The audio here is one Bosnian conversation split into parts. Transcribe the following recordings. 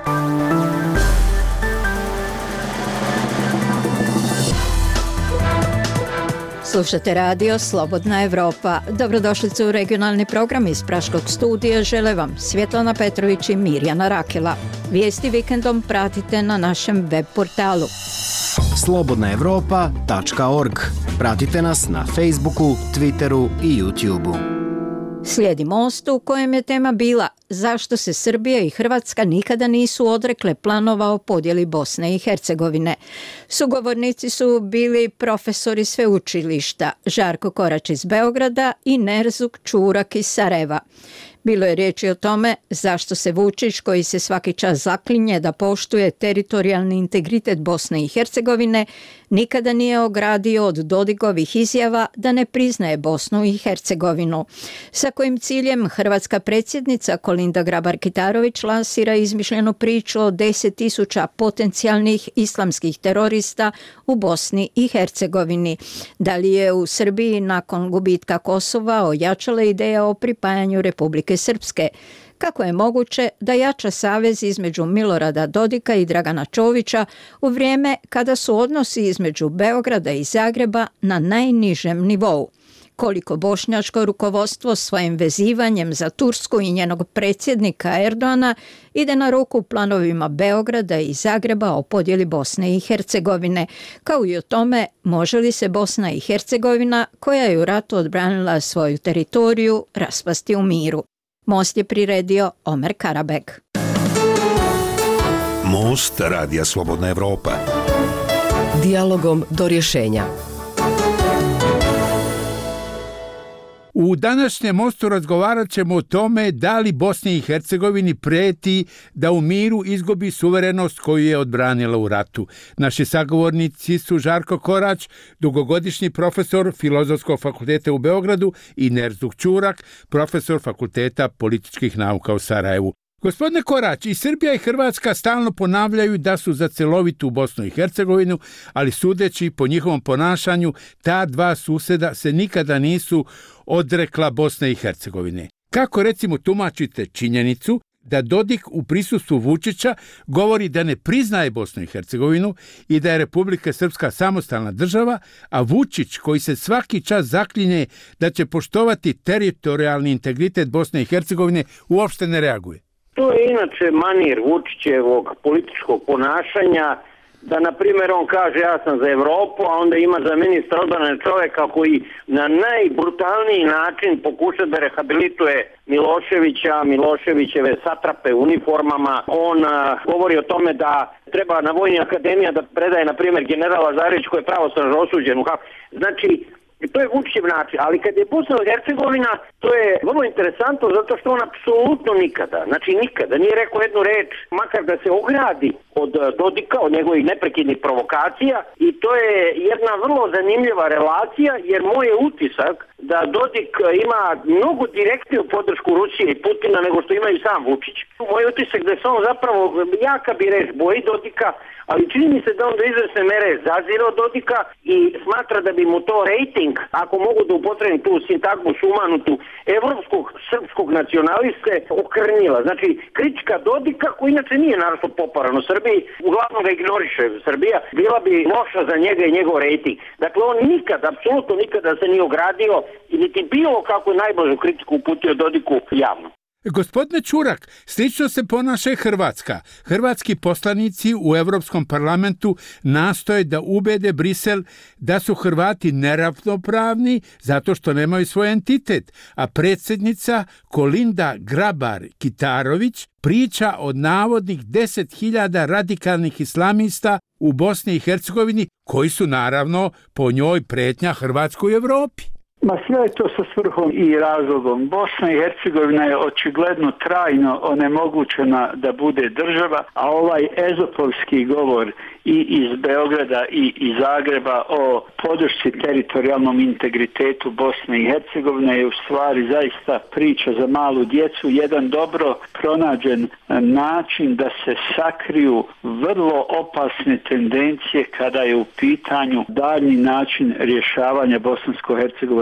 Slušate radio Slobodna Evropa. Dobrodošlice u regionalni program iz Praškog studija. Žele vam Svjetlana Petrović i Mirjana Rakela. Vijesti vikendom pratite na našem web portalu slobodnaevropa.org. Pratite nas na Facebooku, Twitteru i YouTubeu. Slijedi Most u kojem je tema bila zašto se Srbija i Hrvatska nikada nisu odrekle planova o podjeli Bosne i Hercegovine. Sugovornici su bili profesori sveučilišta Žarko Korać iz Beograda i Nerzuk Čurak iz Sarajeva. Bilo je riječi o tome zašto se Vučić, koji se svaki čas zaklinje da poštuje teritorijalni integritet Bosne i Hercegovine, nikada nije ogradio od Dodigovih izjava da ne priznaje Bosnu i Hercegovinu. Sa kojim ciljem hrvatska predsjednica Kolinda Grabar-Kitarović lansira izmišljenu priču o 10.000 potencijalnih islamskih terorista u Bosni i Hercegovini. Da li je u Srbiji nakon gubitka Kosova ojačala ideja o pripajanju Republike Srpske? Kako je moguće da jača savez između Milorada Dodika i Dragana Čovića u vrijeme kada su odnosi između Beograda i Zagreba na najnižem nivou? Koliko bošnjačko rukovodstvo svojim vezivanjem za Tursku i njenog predsjednika Erdoana ide na ruku planovima Beograda i Zagreba o podjeli Bosne i Hercegovine, kao i o tome može li se Bosna i Hercegovina, koja je u ratu odbranila svoju teritoriju, raspasti u miru. Most je priredio Omer Karabek. Most radija Slobodna Evropa. Dijalogom do rješenja. U današnjem Mostu razgovarat ćemo o tome da li Bosni i Hercegovini prijeti da u miru izgubi suverenost koju je odbranila u ratu. Naši sagovornici su Žarko Korać, dugogodišnji profesor Filozofskog fakulteta u Beogradu, i Nerzuk Čurak, profesor Fakulteta političkih nauka u Sarajevu. Gospodine Korać, i Srbija i Hrvatska stalno ponavljaju da su za cjelovitu Bosnu i Hercegovinu, ali sudeći po njihovom ponašanju, ta dva susjeda se nikada nisu odrekla Bosne i Hercegovine. Kako recimo tumačite činjenicu da Dodik u prisustvu Vučića govori da ne priznaje Bosnu i Hercegovinu i da je Republika Srpska samostalna država, a Vučić, koji se svaki čas zaklinje da će poštovati teritorijalni integritet Bosne i Hercegovine, uopšte ne reaguje? To je inače manir Vučićevog političkog ponašanja, da na primjer on kaže ja sam za Evropu, a onda ima za ministra odbrane čovjeka koji na najbrutalniji način pokuša da rehabilituje Miloševićeve satrape u uniformama. On govori o tome da treba na Vojni akademija da predaje na primjer general Lazarević koji je pravosnažno osuđen. Znači, to je Vučićev način, ali kad je Bosna i Hercegovina, to je vrlo interesantno zato što on apsolutno nikada nije rekao jednu reč, makar da se ogradi od Dodika, od njegovih neprekidnih provokacija, i to je jedna vrlo zanimljiva relacija, jer moj je utisak da Dodik ima mnogo direktniju podršku Rusije i Putina nego što ima i sam Vučić. Moj utisak da se on zapravo, jaka bi reč, boji Dodika, ali čini mi se da on do izvesne mere zazire od Dodika i smatra da bi mu to rejting, ako mogu da upotrebim tu sintagmu sumanutu, evropskog srpskog nacionaliste, okrnjila. Znači, kritika Dodika, koji inače nije naravno popularan u Srbiji, uglavnom ga ignoriše Srbija, bila bi loša za njega i njegov rejting. Dakle, on apsolutno nikada se nije ogradio i niti bilo kako najblažu kritiku uputio Dodiku javno. Gospodine Čurak, slično se ponaša i Hrvatska. Hrvatski poslanici u Europskom parlamentu nastoje da ubede Brisel da su Hrvati neravnopravni zato što nemaju svoj entitet, a predsjednica Kolinda Grabar-Kitarović priča o navodnih 10.000 radikalnih islamista u Bosni i Hercegovini, koji su naravno po njoj pretnja Hrvatskoj i Evropi. Ma sve je to sa svrhom i razlogom. Bosna i Hercegovina je očigledno trajno onemogućena da bude država, a ovaj ezopovski govor i iz Beograda i iz Zagreba o podršci teritorijalnom integritetu Bosne i Hercegovine je u stvari zaista priča za malu djecu, jedan dobro pronađen način da se sakriju vrlo opasne tendencije kada je u pitanju daljnji način rješavanja bosansko-hercegovačkog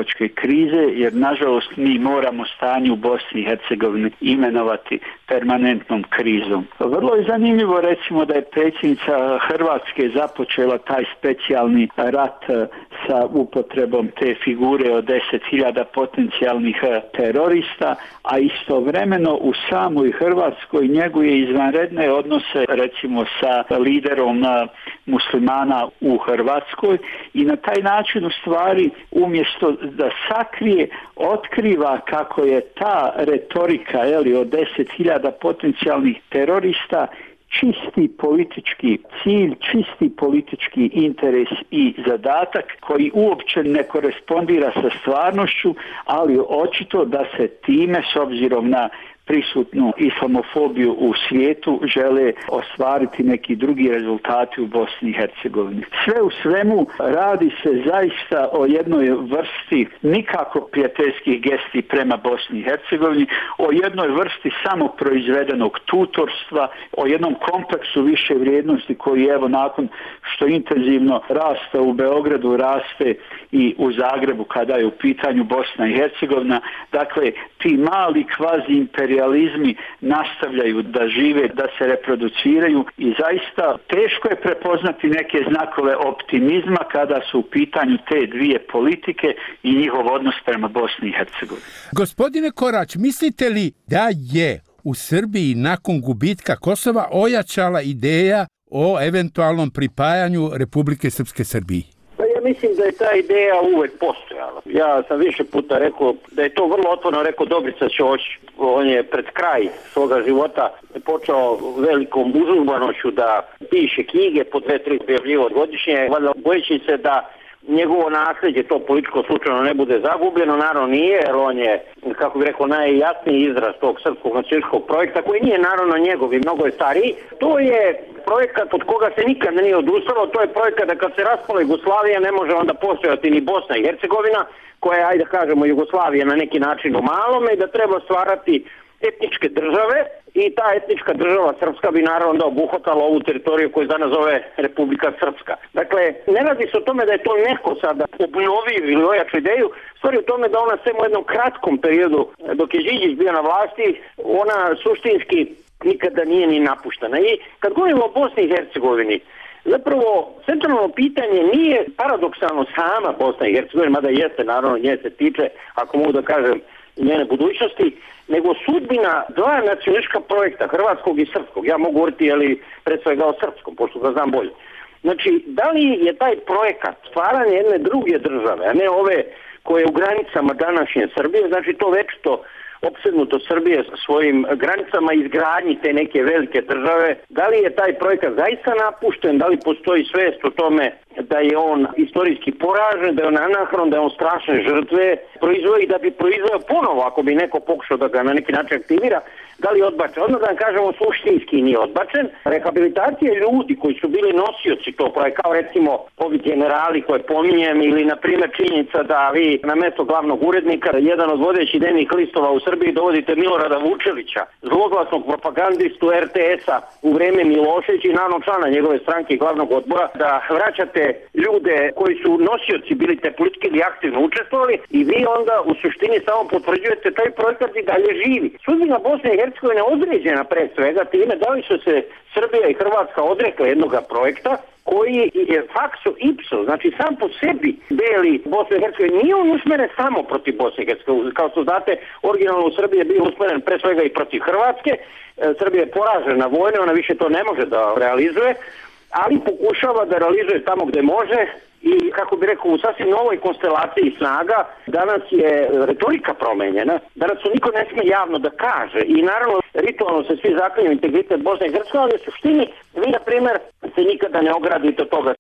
hercegovačke krize, jer nažalost mi moramo stanje u Bosni i Hercegovini imenovati permanentnom krizom. Vrlo je zanimljivo recimo da je predsjednica Hrvatske započela taj specijalni rat sa upotrebom te figure od 10.000 potencijalnih terorista, a istovremeno u samoj Hrvatskoj njeguje izvanredne odnose recimo sa liderom muslimana u Hrvatskoj i na taj način u stvari umjesto da sakrije, otkriva kako je ta retorika od 10.000 potencijalnih terorista čisti politički cilj, čisti politički interes i zadatak koji uopće ne korespondira sa stvarnošću, ali očito da se time s obzirom na prisutnu islamofobiju u svijetu žele ostvariti neki drugi rezultati u Bosni i Hercegovini. Sve u svemu radi se zaista o jednoj vrsti nikako prijateljskih gesti prema Bosni i Hercegovini, o jednoj vrsti samoproizvedenog tutorstva, o jednom kompleksu više vrijednosti koji evo nakon što intenzivno raste u Beogradu, raste i u Zagrebu kada je u pitanju Bosna i Hercegovina. Dakle, ti mali kvazi imperializmi nastavljaju da žive, da se reproduciraju i zaista teško je prepoznati neke znakove optimizma kada su u pitanju te dvije politike i njihov odnos prema Bosni i Hercegovini. Gospodine Korać, mislite li da je u Srbiji nakon gubitka Kosova ojačala ideja o eventualnom pripajanju Republike Srpske Srbiji? Ja mislim da je ta ideja uvek postojala. Ja sam više puta rekao da je to vrlo otvoreno rekao Dobrica Ćoć. On je pred kraj svoga života počeo velikom užurbanošću da piše knjige po 2-3 objavljivo godišnje, valjda bojeći se da njegovo nasljeđe, to političko slučajno ne bude zagubljeno, naravno nije, jer on je, kako bih rekao, najjasniji izraz tog srpskog nacionalističkog projekta, koji nije naravno njegov i mnogo je stariji. To je projekat od koga se nikad nije odustalo, to je projekat da kad se raspala Jugoslavija ne može onda postojati ni Bosna i Hercegovina, koja je, ajde kažemo, Jugoslavija na neki način u malome i da treba stvarati etničke države i ta etnička država srpska bi naravno da obuhvatala ovu teritoriju koju danas zove Republika Srpska. Dakle, ne radi se o tome da je to neko sada obnovio ili ojaču ideju, stvari u tome da ona sve u jednom kratkom periodu dok je Đinđić bio na vlasti, ona suštinski nikada nije ni napuštena. I kad govorimo o Bosni i Hercegovini, zapravo centralno pitanje nije paradoksalno sama Bosna i Hercegovina, mada jeste, naravno nje se tiče, ako mogu da kažem, njene budućnosti, nego sudbina dva nacionalistička projekta, hrvatskog i srpskog. Ja mogu govoriti pre svega o srpskom, pošto ga znam bolje. Znači, da li je taj projekat stvaranje jedne druge države, a ne ove koje je u granicama današnje Srbije, znači to večito opsednuto Srbije svojim granicama izgradnji te neke velike države, da li je taj projekat zaista napušten, da li postoji svest o tome da je on istorijski poražen, da je on anahron, da je on strašne žrtve proizveo i da bi proizveo ponovo ako bi neko pokušao da ga na neki način aktivira, da li je odbačen? Odmah da vam kažemo, suštinski nije odbačen. Rehabilitacija ljudi koji su bili nosioci tog projekta, kao recimo ovi generali koje pominjem, ili na primjer činjenica da vi na mesto glavnog urednika, jedan od vodećih dnevnih listova u Srbiji, dovodite Milorada Vučevića, zloglasnog propagandistu RTS-a u vreme Miloševića i naravno člana njegove stranke i glavnog odbora, da vraćate ljude koji su nosioci bili te politike ili aktivno učestvovali i vi onda u suštini samo potvrđujete taj projekat i dalje živi. Sudbina Bosne i Hercegovine je određena pre svega time da li su se Srbija i Hrvatska odrekle jednoga projekta koji je facto ipso, znači sam po sebi deli Bosne i Hercegovine. Nije on usmeren samo protiv Bosne i Hercegovine. Kao što znate, originalno u Srbiji je bio usmeren pre svega i protiv Hrvatske. Srbija je poražena vojno, ona više to ne može da realizuje, ali pokušava da realizuje tamo gde može i, kako bi rekao, u sasvim novoj konstelaciji snaga. Danas je retorika promenjena, danas to niko ne sme javno da kaže i naravno ritualno se svi zaklinju integritet Bosne i Hercegovine, ali u suštini vi, na primjer, se nikada ne ogradite od toga.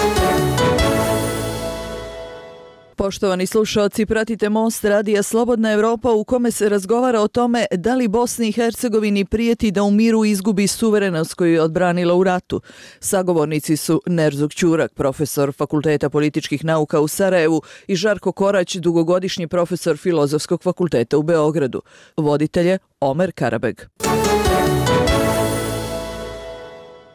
Poštovani slušalci, pratite Most radija Slobodna Evropa u kome se razgovara o tome da li Bosni i Hercegovini prijeti da u miru izgubi suverenost koju je odbranila u ratu. Sagovornici su Nerzuk Ćurak, profesor Fakulteta političkih nauka u Sarajevu, i Žarko Korać, dugogodišnji profesor Filozofskog fakulteta u Beogradu. Voditelj je Omer Karabeg.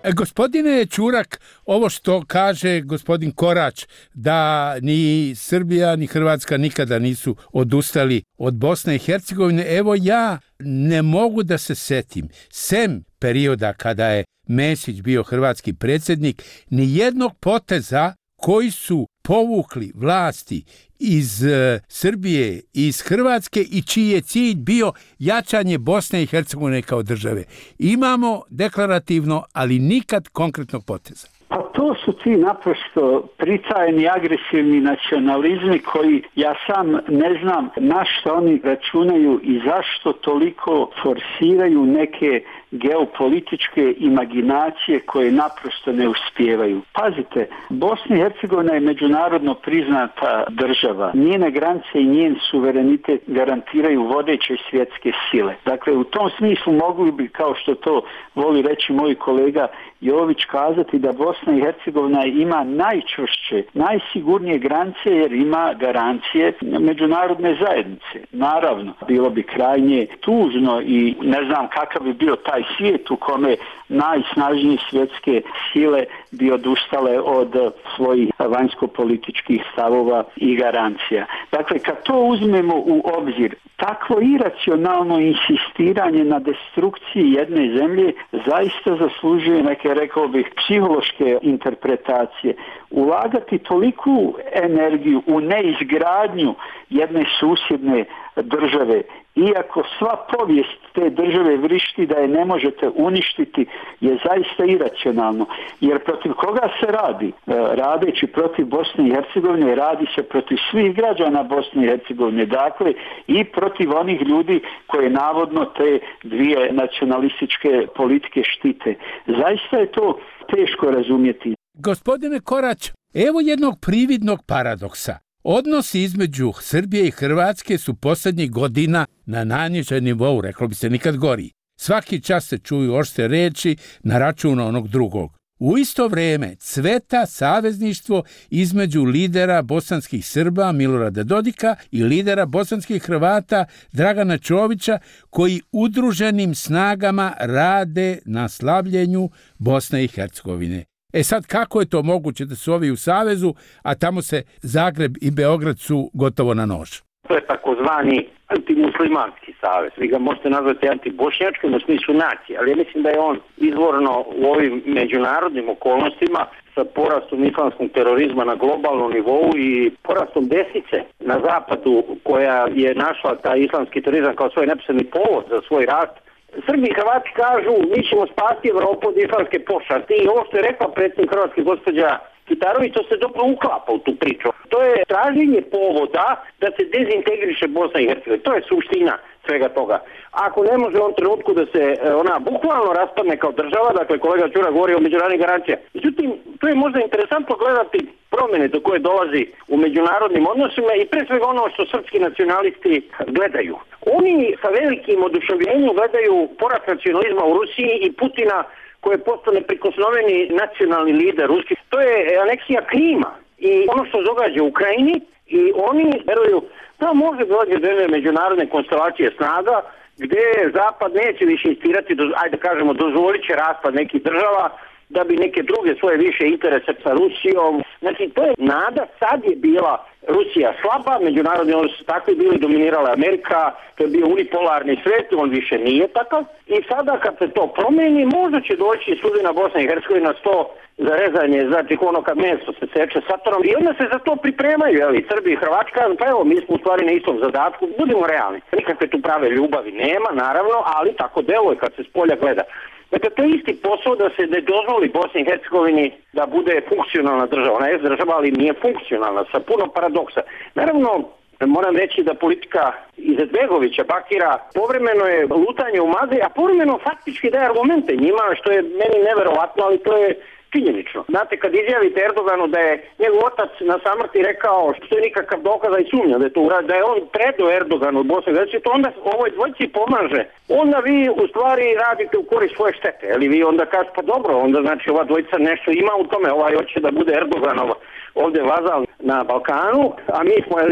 Gospodine Ćurak, ovo što kaže gospodin Korać, da ni Srbija ni Hrvatska nikada nisu odustali od Bosne i Hercegovine, evo ja ne mogu da se setim, sem perioda kada je Mesić bio hrvatski predsjednik, ni jednog poteza koji su povukli vlasti iz Srbije, iz Hrvatske i čiji je cilj bio jačanje Bosne i Hercegovine kao države. Imamo deklarativno, ali nikad konkretnog poteza. Pa to su ti naprosto pritajeni agresivni nacionalizmi koji ja sam ne znam na što oni računaju i zašto toliko forsiraju neke geopolitičke imaginacije koje naprosto ne uspijevaju. Pazite, Bosna i Hercegovina je međunarodno priznata država. Njene granice i njen suverenitet garantiraju vodeće svjetske sile. Dakle, u tom smislu mogli bi, kao što to voli reći moj kolega Jović, kazati da Bosna i Hercegovina ima najčvršće, najsigurnije granice jer ima garancije međunarodne zajednice. Naravno, bilo bi krajnje tužno i ne znam kakav bi bio taj svijet u kome najsnažnije svjetske sile bi odustale od svojih vanjsko-političkih stavova i garancija. Dakle, kad to uzmemo u obzir, takvo iracionalno insistiranje na destrukciji jedne zemlje zaista zaslužuje neke, rekao bih, psihološke interpretacije. Ulagati toliku energiju u neizgradnju jedne susjedne države, iako sva povijest te države vrišti da je ne možete uništiti, je zaista iracionalno. Jer protiv koga se radi? Radeći protiv Bosne i Hercegovine, radi se protiv svih građana Bosne i Hercegovine. Dakle, i protiv onih ljudi koje navodno te dvije nacionalističke politike štite. Zaista je to teško razumjeti. Gospodine Korać, evo jednog prividnog paradoksa. Odnosi između Srbije i Hrvatske su posljednjih godina na najnižem nivou, reklo bi se nikad gori. Svaki čas se čuju oštre riječi na račun onog drugog. U isto vrijeme cveta savezništvo između lidera bosanskih Srba Milorada Dodika i lidera bosanskih Hrvata Dragana Čovića, koji udruženim snagama rade na slabljenju Bosne i Hercegovine. Sad, kako je to moguće da su ovi u savezu, a tamo se Zagreb i Beograd su gotovo na nož? To je takozvani antimuslimanski savez. Vi ga možete nazvati antibošnjačkim u smislu nacije, ali ja mislim da je on izvorno u ovim međunarodnim okolnostima sa porastom islamskog terorizma na globalnom nivou i porastom desnice na zapadu koja je našla taj islamski terorizam kao svoj neposredni povod za svoj rast. Srbi i Hrvati kažu mi ćemo spasti Evropu od islamske pošasti i ovo što je rekla predsjednik Hrvatske gospođa Kitarović, to se dobro uklapa u tu priču. To je traženje povoda da se dezintegriše Bosna i Hercegovina. To je suština svega toga. Ako ne može u ovom trenutku da se ona bukvalno raspadne kao država, dakle kolega Ćura govori o međunarodnim garancijama. Međutim, to je možda interesantno gledati promjene do koje dolazi u međunarodnim odnosima i pre svega ono što srpski nacionalisti gledaju. Oni sa velikim oduševljenjem gledaju porast nacionalizma u Rusiji i Putina koji je postao neprikosnoveni nacionalni lider ruski. To je aneksija Krima i ono što se događa u Ukrajini i oni veruju da može doći do jedne međunarodne konstelacije snaga gdje Zapad neće više insistirati, ajde kažemo, dozvolit će raspad nekih država da bi neke druge svoje više interese sa Rusijom. Znači, to je nada, sad je bila Rusija slaba, međunarodni odnosi su takvi bili, dominirala Amerika, to je bio unipolarni svijet, on više nije takav. I sada kad se to promijeni, možda će doći sudbina Bosna i Hercegovina sto za rezanje, znači ono kad meso se seče satorom i onda se za to pripremaju, jeli, Srbi i Hrvatska, pa evo, mi smo u stvari na istom zadatku, budimo realni. Nikakve tu prave ljubavi nema, naravno, ali tako deluje kad se s polja gleda. Dakle, to je isti posao da se ne dozvoli Bosni i Hercegovini da bude funkcionalna država. Ona je država, ali nije funkcionalna, sa puno paradoksa. Naravno, moram reći da politika Izetbegovića, Bakira, povremeno je lutanje u magli, a povremeno faktički daje argumente njima, što je meni neverovatno, ali to je činjenično. Znate, kad izjavite Erdoganu da je njegov otac na samrti rekao što je nikakav dokaz i sumnja da je to uradio, da je on predao Erdoganu u Bosni, to onda ovoj dvojici pomaže. Onda vi u stvari radite u korist svoje štete, ali vi onda kažete pa dobro, onda znači ova dvojica nešto ima u tome, ovaj hoće da bude Erdoganov ovdje vazal na Balkanu, a mi smo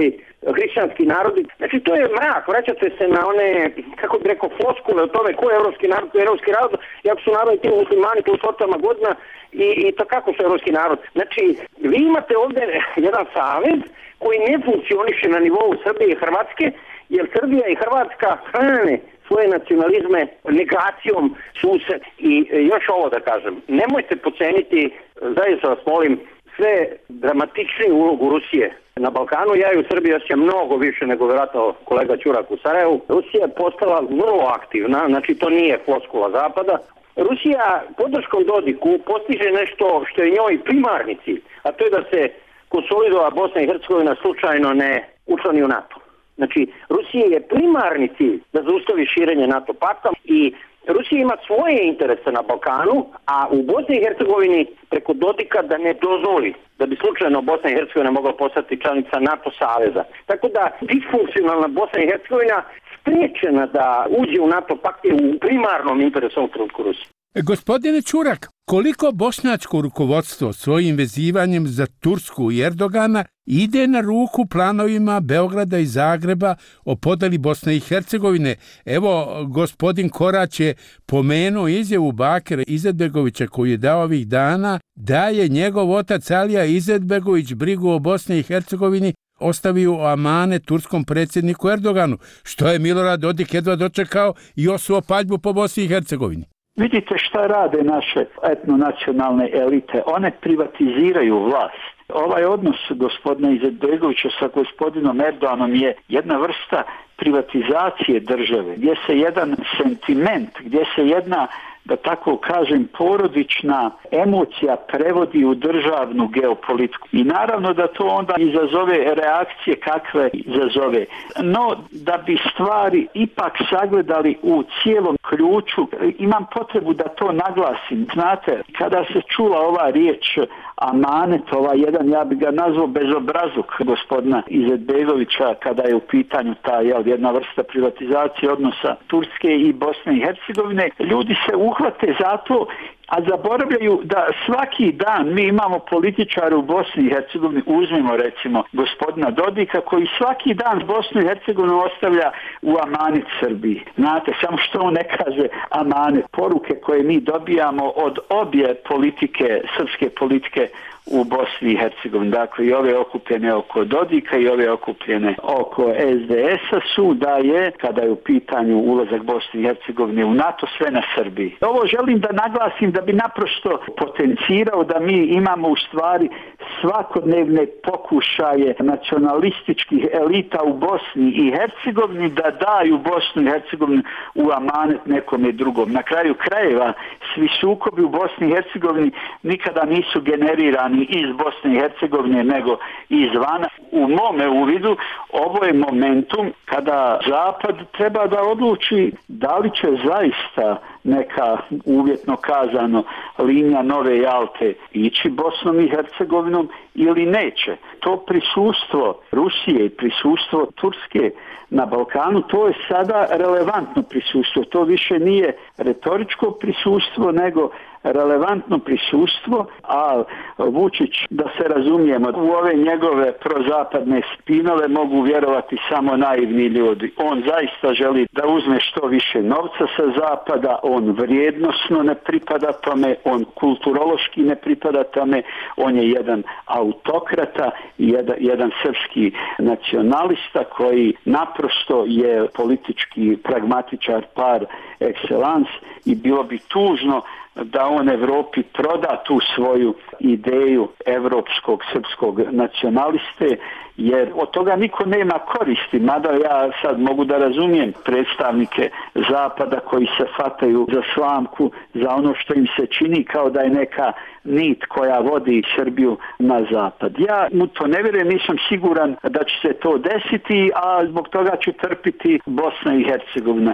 hrišćanski narodi. Znači to je mrak, vraćate se na one, kako bi rekao, floskule o tome ko je evropski narod, ko je evropski narod, jako su narodi ti muslimani tu stotama godina i to kako su evropski narod. Znači vi imate ovdje jedan savez koji ne funkcioniše na nivou Srbije i Hrvatske, jer Srbija i Hrvatska hrane svoje nacionalizme negacijom sused. I još ovo da kažem, nemojte poceniti, zaista vas molim, sve dramatičniju ulogu Rusije na Balkanu. Ja i u Srbiji osjećam mnogo više nego vjerojatno kolega Ćurak u Sarajevu. Rusija je postala vrlo aktivna, znači to nije floskula Zapada. Rusija podrškom Dodiku postiže nešto što je njoj primarni cilj, a to je da se konsolidova Bosna i Hercegovina slučajno ne učlani u NATO. Znači, Rusija je primarni cilj da zaustavi širenje NATO pakta i Rusija ima svoje interese na Balkanu, a u Bosni i Hercegovini preko Dodika da ne dozvoli da bi slučajno Bosna i Hercegovina mogla postati članica NATO saveza. Tako da disfunkcionalna Bosna i Hercegovina spriječena da uđe u NATO pakt je u primarnom interesu ovog trenutku Rusije. Gospodine Ćurak, koliko bošnjačko rukovodstvo svojim vezivanjem za Tursku i Erdogana ide na ruku planovima Beograda i Zagreba o podeli Bosne i Hercegovine? Evo, gospodin Korać je pomenuo izjavu Bakira Izetbegovića koju je dao ovih dana da je njegov otac Alija Izetbegović brigu o Bosni i Hercegovini ostavio u amane turskom predsjedniku Erdoganu, što je Milorad Dodik jedva dočekao i osuo paljbu po Bosni i Hercegovini. Vidite šta rade naše etnonacionalne elite. One privatiziraju vlast. Ovaj odnos gospodina Izetbegovića sa gospodinom Erdoganom je jedna vrsta privatizacije države, gdje se jedan sentiment, gdje se jedna, da tako kažem, porodična emocija prevodi u državnu geopolitiku. I naravno da to onda izazove reakcije kakve izazove. No, da bi stvari ipak sagledali u cijelom ključu, imam potrebu da to naglasim. Znate, kada se čula ova riječ amanet, jedan, ja bi ga nazvao bezobrazluk gospodina Izetbegovića, kada je u pitanju ta jedna vrsta privatizacije odnosa Turske i Bosne i Hercegovine, ljudi se uhvate za to, a zaboravljaju da svaki dan mi imamo političare u Bosni i Hercegovini, uzmimo recimo gospodina Dodika, koji svaki dan Bosnu i Hercegovinu ostavlja u amanet Srbiji. Znate, samo što on ne kaže amanet. Poruke koje mi dobijamo od obje politike, srpske politike u Bosni i Hercegovini, dakle i ove okupljene oko Dodika i ove okupljene oko SDS-a su da je, kada je u pitanju ulazak Bosne i Hercegovine u NATO, sve na Srbiji. Ovo želim da naglasim da bi naprosto potencirao da mi imamo u stvari svakodnevne pokušaje nacionalističkih elita u Bosni i Hercegovini da daju Bosnu i Hercegovinu u amanet nekome drugom. Na kraju krajeva svi sukobi u Bosni i Hercegovini nikada nisu generirani iz Bosne i Hercegovine nego izvana. U mome uvidu ovo je momentum kada Zapad treba da odluči da li će zaista neka, uvjetno kazano, linija Nove Jalte ići Bosnom i Hercegovinom ili neće. To prisustvo Rusije i prisustvo Turske na Balkanu, to je sada relevantno prisustvo. To više nije retoričko prisustvo, nego relevantno prisustvo, a Vučić, da se razumijemo, u ove njegove prozapadne spinove mogu vjerovati samo naivni ljudi. On zaista želi da uzme što više novca sa zapada, on vrijednosno ne pripada tome, on kulturološki ne pripada tome, on je jedan autokrata, jedan srpski nacionalista koji naprosto je politički pragmatičar par excellence i bilo bi tužno da on Evropi proda tu svoju ideju evropskog srpskog nacionaliste, jer od toga niko nema koristi, mada ja sad mogu da razumijem predstavnike Zapada koji se fataju za slamku, za ono što im se čini kao da je neka nit koja vodi Srbiju na zapad. Ja mu to ne vjerujem, nisam siguran da će se to desiti, a zbog toga će trpiti Bosna i Hercegovina.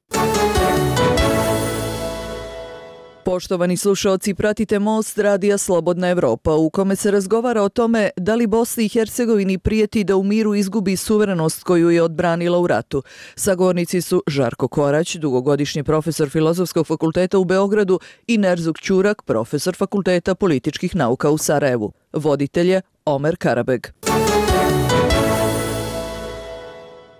Poštovani slušaoci, pratite Most radija Slobodna Evropa, u kome se razgovara o tome da li Bosni i Hercegovini prijeti da u miru izgubi suverenost koju je odbranila u ratu. Sagovornici su Žarko Korać, dugogodišnji profesor Filozofskog fakulteta u Beogradu, i Nerzuk Ćurak, profesor Fakulteta političkih nauka u Sarajevu. Voditelj je Omer Karabeg.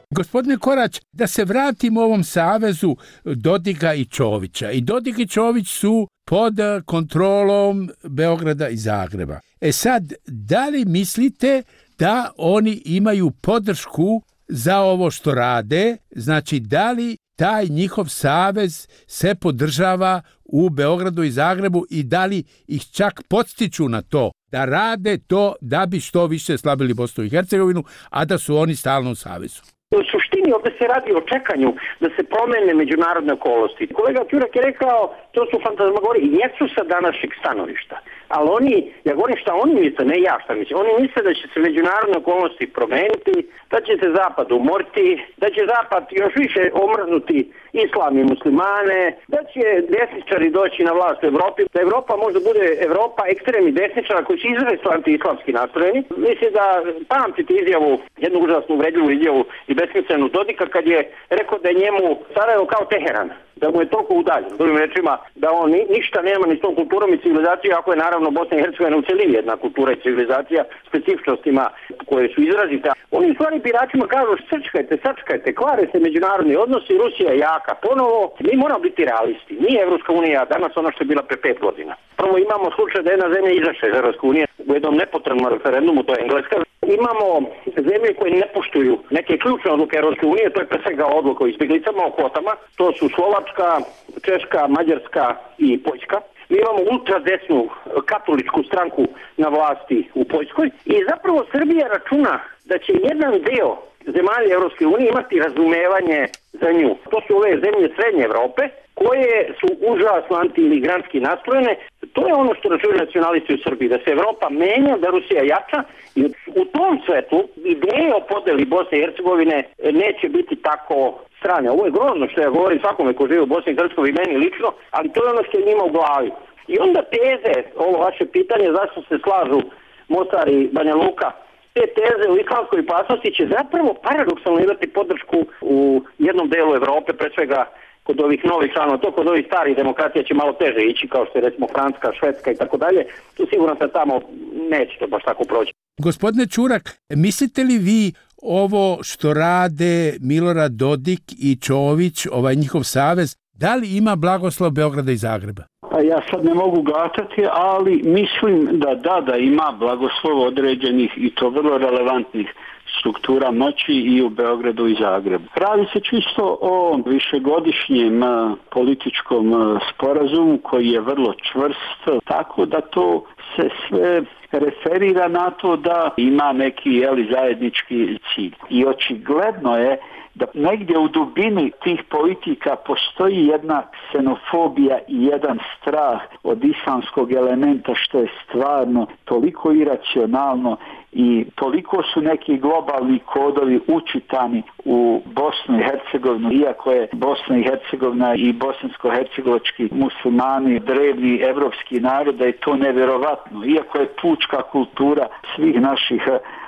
Gospodine Korać, da se vratimo ovom savezu Dodika i Čovića. I Dodik i Čović su pod kontrolom Beograda i Zagreba. Sad, da li mislite da oni imaju podršku za ovo što rade? Znači, da li taj njihov savez se podržava u Beogradu i Zagrebu i da li ih čak podstiču na to da rade to da bi što više slabili Bosnu i Hercegovinu, a da su oni stalno u savezu? U suštini ovdje se radi o čekanju da se promene međunarodne okolnosti. Kolega Ćurak je rekao, to su fantazmagorije i jesu sa današnjeg stanovišta. Ali oni, ja govorim šta oni misle, ne ja šta mislim, oni misle da će se međunarodne okolnosti promeniti, da će se Zapad umoriti, da će Zapad još više omrznuti islam i muslimane, da će desničari doći na vlast u Evropi, da Evropa možda bude Evropa ekstremnih desničara koji su izrazito anti-islamski nastrojeni. Mislim da pamtite izjavu, jednu užasnu uvredljivu izjavu i besmislenu Dodika kad je rekao da je njemu Sarajevo kao Teheran, da mu je toliko udaljen. Drugim rečima, da on ništa nema ni s tom kulturom i civilizacijom, ako je naravno Bosna i Hercegovina u celini jedna kultura i civilizacija specifičnostima koje su izrazite. Oni u stvari biračima kažu sačkajte, kvare se međunarodni odnosi, Rusija je jaka ponovo, mi moramo biti realisti. Nije Evropska unija danas ono što je bila pre 5 godina. Prvo imamo slučaj da jedna zemlja izašla iz Evropske unije u jednom nepotrebnom referendumu, to je Engleska. Imamo zemlje koje ne poštuju neke ključne odluke Evropske unije, to je pre svega odluka o izbjeglicama, o kvotama, to su Slovačka, Češka, Mađarska i Poljska. Mi imamo ultradesnu katoličku stranku na vlasti u Poljskoj i zapravo Srbija računa da će jedan deo zemalja Evropske unije imati razumevanje za nju. To su ove zemlje Srednje Evrope koje su užasno anti-imigrantski nastrojene. To je ono što računaju nacionalisti u Srbiji, da se Evropa menja, da Rusija jača i u tom svetu ideje o podeli Bosne i Hercegovine neće biti tako strane. Ovo je grozno što ja govorim svakome ko živi u Bosni i Hercegovini, meni lično, ali to je ono što je njima u glavi. I onda teze, ovo vaše pitanje, zašto se slažu Mostar i Banja Luka, te teze u islamskoj opasnosti će zapravo paradoksalno imati podršku u jednom delu Evrope, pre svega kod ovih novih članova, to kod ovih starih demokracija će malo teže ići, kao što je recimo Francuska, Švedska i tako dalje. Tu sigurno se tamo neće to baš tako proći. Gospodine Ćurak, mislite li vi ovo što rade Milorad Dodik i Čović, ovaj njihov savez, da li ima blagoslov Beograda i Zagreba? Pa ja sad ne mogu gatati, ali mislim da ima blagoslov određenih i to vrlo relevantnih struktura moći i u Beogradu i Zagrebu. Radi se čisto o višegodišnjem političkom sporazumu koji je vrlo čvrst, tako da to se sve referira na to da ima neki zajednički cilj. I očigledno je da negdje u dubini tih politika postoji jedna ksenofobija i jedan strah od islamskog elementa što je stvarno toliko iracionalno i toliko su neki globalni kodovi učitani u Bosnu i Hercegovinu, iako je Bosna i Hercegovina i bosansko-hercegovački muslimani drevni evropski narod, da je to nevjerovatno, iako je pučka kultura svih naših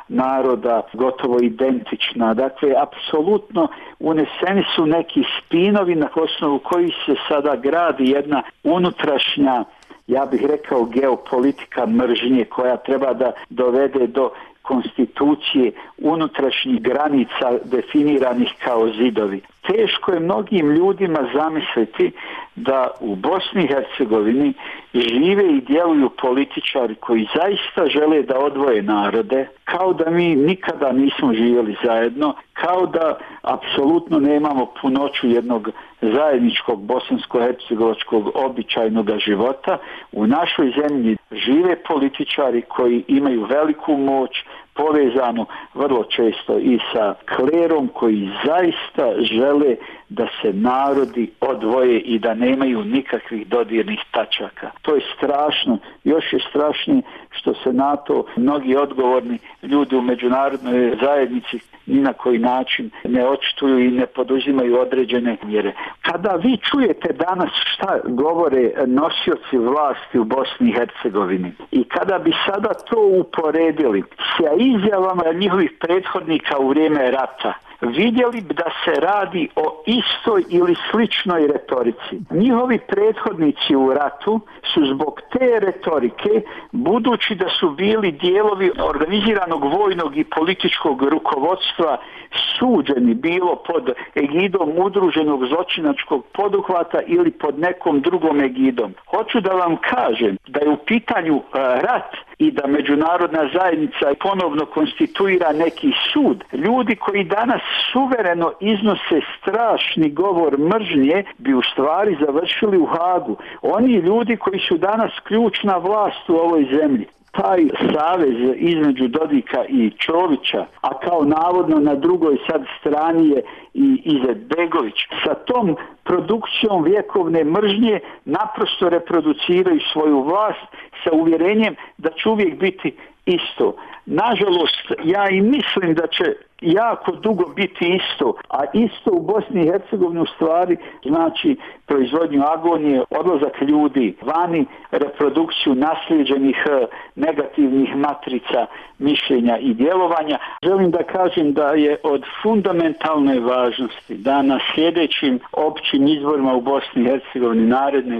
naroda gotovo identična. Dakle, apsolutno uneseni su neki spinovi na osnovu kojih se sada gradi jedna unutrašnja, ja bih rekao, geopolitika mržnje koja treba da dovede do konstitucije unutrašnjih granica definiranih kao zidovi. Teško je mnogim ljudima zamisliti da u Bosni i Hercegovini žive i djeluju političari koji zaista žele da odvoje narode, kao da mi nikada nismo živjeli zajedno, kao da apsolutno nemamo punoću jednog zajedničkog bosansko-hercegovačkog običajnog života. U našoj zemlji žive političari koji imaju veliku moć, povezanu vrlo često i sa klerom, koji zaista žele da se narodi odvoje i da nemaju nikakvih dodirnih tačaka. To je strašno. Još je strašnije što se na to mnogi odgovorni ljudi u međunarodnoj zajednici ni na koji način ne očituju i ne poduzimaju određene mjere. Kada vi čujete danas šta govore nosioci vlasti u Bosni i Hercegovini i kada bi sada to uporedili sa izjavama njihovih prethodnika u vrijeme rata, vidjeli bi da se radi o istoj ili sličnoj retorici. Njihovi prethodnici u ratu su zbog te retorike, budući da su bili dijelovi organiziranog vojnog i političkog rukovodstva, suđeni bilo pod egidom udruženog zločinačkog poduhvata ili pod nekom drugom egidom. Hoću da vam kažem da je u pitanju rat i da međunarodna zajednica ponovno konstituira neki sud. Ljudi koji danas suvereno iznose strašni govor mržnje bi u stvari završili u Hagu. Oni ljudi koji su danas ključna vlast u ovoj zemlji. Taj savez između Dodika i Čovića, a kao navodno na drugoj sad strani je i Izetbegović, sa tom produkcijom vjekovne mržnje naprosto reproduciraju svoju vlast sa uvjerenjem da će uvijek biti isto. Nažalost, ja i mislim da će jako dugo biti isto, a isto u Bosni i Hercegovini u stvari znači proizvodnju agonije, odlazak ljudi vani, reprodukciju naslijeđenih negativnih matrica mišljenja i djelovanja. Želim da kažem da je od fundamentalne važnosti da na sljedećim općim izborima u Bosni i Hercegovini naredne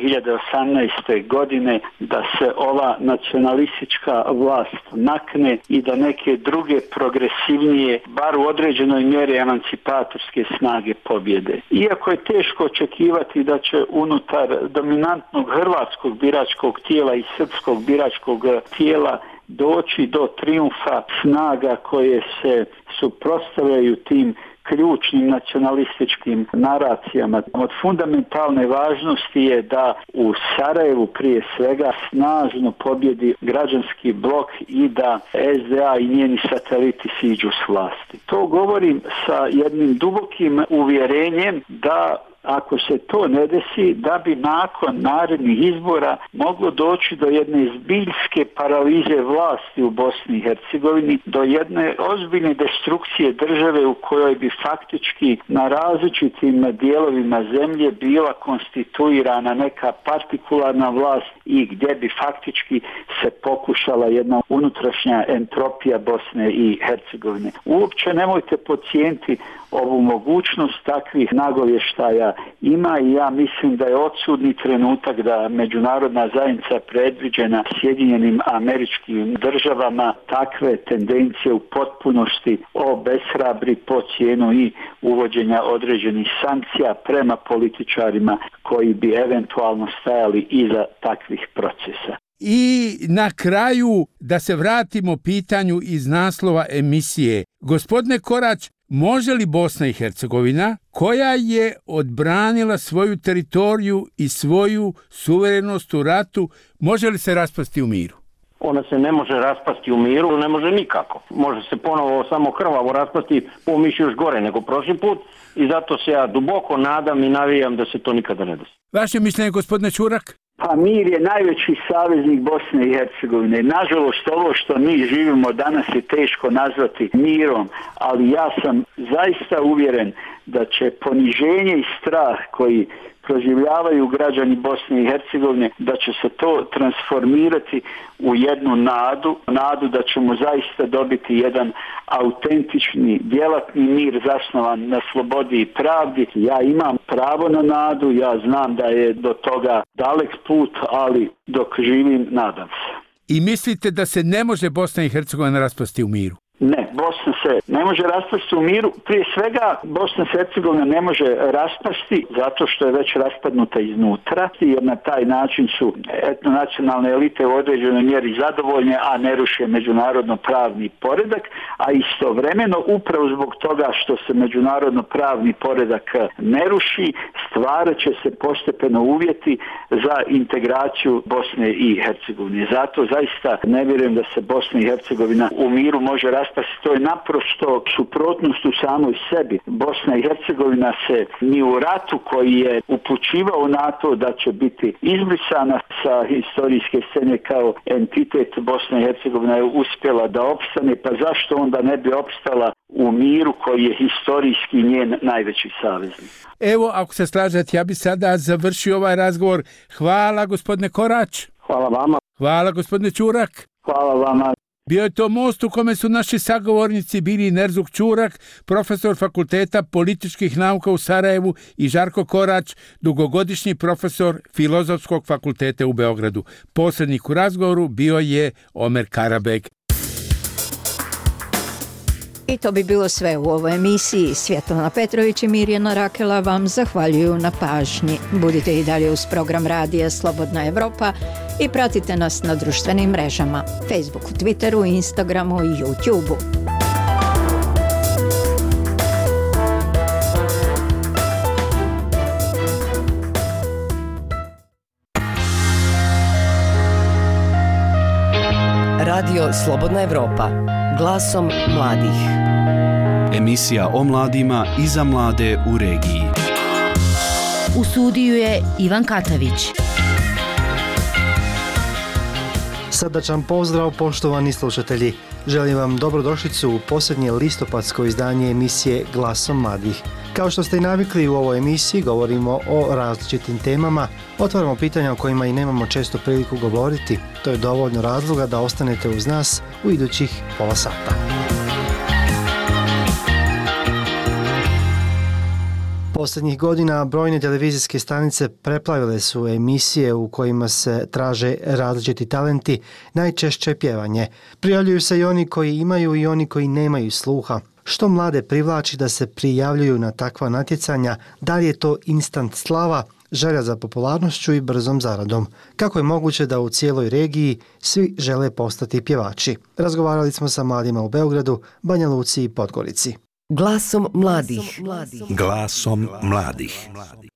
2018. godine da se ova nacionalistička vlast nakne i da neke druge progresivnije, bar u određenoj mjeri emancipatorske snage pobjede. Iako je teško očekivati da će unutar dominantnog hrvatskog biračkog tijela i srpskog biračkog tijela doći do trijumfa snaga koje se suprotstavljaju tim ključnim nacionalističkim naracijama. Od fundamentalne važnosti je da u Sarajevu prije svega snažno pobjedi građanski blok i da SDA i njeni sateliti siđu s vlasti. To govorim sa jednim dubokim uvjerenjem da ako se to ne desi, da bi nakon narednih izbora moglo doći do jedne zbiljske paralize vlasti u Bosni i Hercegovini, do jedne ozbiljne destrukcije države u kojoj bi faktički na različitim dijelovima zemlje bila konstituirana neka partikularna vlast i gdje bi faktički se pokušala jedna unutrašnja entropija Bosne i Hercegovine. Uopće nemojte podcijeniti ovu mogućnost, takvih nagovještaja ima i ja mislim da je odsudni trenutak da međunarodna zajednica predviđena Sjedinjenim Američkim Državama takve tendencije u potpunosti obeshrabri po cijenu i uvođenja određenih sankcija prema političarima koji bi eventualno stajali iza takvih procesa. I na kraju da se vratimo pitanju iz naslova emisije. Gospodine Korać, može li Bosna i Hercegovina, koja je odbranila svoju teritoriju i svoju suverenost u ratu, može li se raspasti u miru? Ona se ne može raspasti u miru, ne može nikako. Može se ponovo samo krvavo raspasti, pomiši još gore nego prošli put i zato se ja duboko nadam i navijam da se to nikada ne desi. Vaše mišljenje, gospodine Čurak? Pa mir je najveći saveznik Bosne i Hercegovine. Nažalost, ovo što mi živimo danas je teško nazvati mirom, ali ja sam zaista uvjeren da će poniženje i strah koji proživljavaju građani Bosne i Hercegovine, da će se to transformirati u jednu nadu da ćemo zaista dobiti jedan autentični, djelatni mir zasnovan na slobodi i pravdi. Ja imam pravo na nadu, ja znam da je do toga dalek put, ali dok živim, nadam se. I mislite da se ne može Bosna i Hercegovina raspasti u miru? Ne, Bosna se ne može raspasti u miru. Prije svega Bosna i Hercegovina ne može raspasti zato što je već raspadnuta iznutra, jer na taj način su etnonacionalne elite u određenoj mjeri zadovoljne, a ne ruše međunarodno pravni poredak, a istovremeno upravo zbog toga što se međunarodno pravni poredak ne ruši, stvarat će se postepeno uvjeti za integraciju Bosne i Hercegovine. Zato zaista ne vjerujem da se Bosna i Hercegovina u miru može raspasti. To je naprosto suprotnost u samoj sebi. Bosna i Hercegovina se ni u ratu koji je upućivao na to da će biti izbrisana sa historijske scene kao entitet, Bosna i Hercegovina je uspjela da opstane, pa zašto onda ne bi opstala u miru koji je historijski njen najveći saveznik? Evo, ako se slažete, ja bi sada završio ovaj razgovor. Hvala, gospodine Korać. Hvala vama. Hvala, gospodine Čurak. Hvala vama. Bio je to most u kome su naši sagovornici bili Nerzuk Ćurak, profesor Fakulteta političkih nauka u Sarajevu, i Žarko Korać, dugogodišnji profesor Filozofskog fakulteta u Beogradu. Posrednik u razgovoru bio je Omer Karabek. I to bi bilo sve u ovoj emisiji. Svjetlana Petrović i Mirjana Rakela vam zahvaljuju na pažnji. Budite i dalje uz program radija Slobodna Evropa i pratite nas na društvenim mrežama: Facebooku, Twitteru, Instagramu i YouTubeu. Radio Slobodna Evropa, glasom mladih. Emisija o mladima i za mlade u regiji. U studiju je Ivan Katavić. Srdačan pozdrav, poštovani slušatelji. Želim vam dobrodošlicu u posljednje listopadsko izdanje emisije Glasom mladih. Kao što ste i navikli, u ovoj emisiji govorimo o različitim temama, otvaramo pitanja o kojima i nemamo često priliku govoriti. To je dovoljno razloga da ostanete uz nas u idućih pola sata. Posljednjih godina brojne televizijske stanice preplavile su emisije u kojima se traže različiti talenti, najčešće pjevanje. Prijavljuju se i oni koji imaju i oni koji nemaju sluha. Što mlade privlači da se prijavljuju na takva natjecanja? Da li je to instant slava, želja za popularnošću i brzom zaradom? Kako je moguće da u cijeloj regiji svi žele postati pjevači? Razgovarali smo sa mladima u Beogradu, Banja Luci i Podgorici. Glasom mladih. Glasom mladih.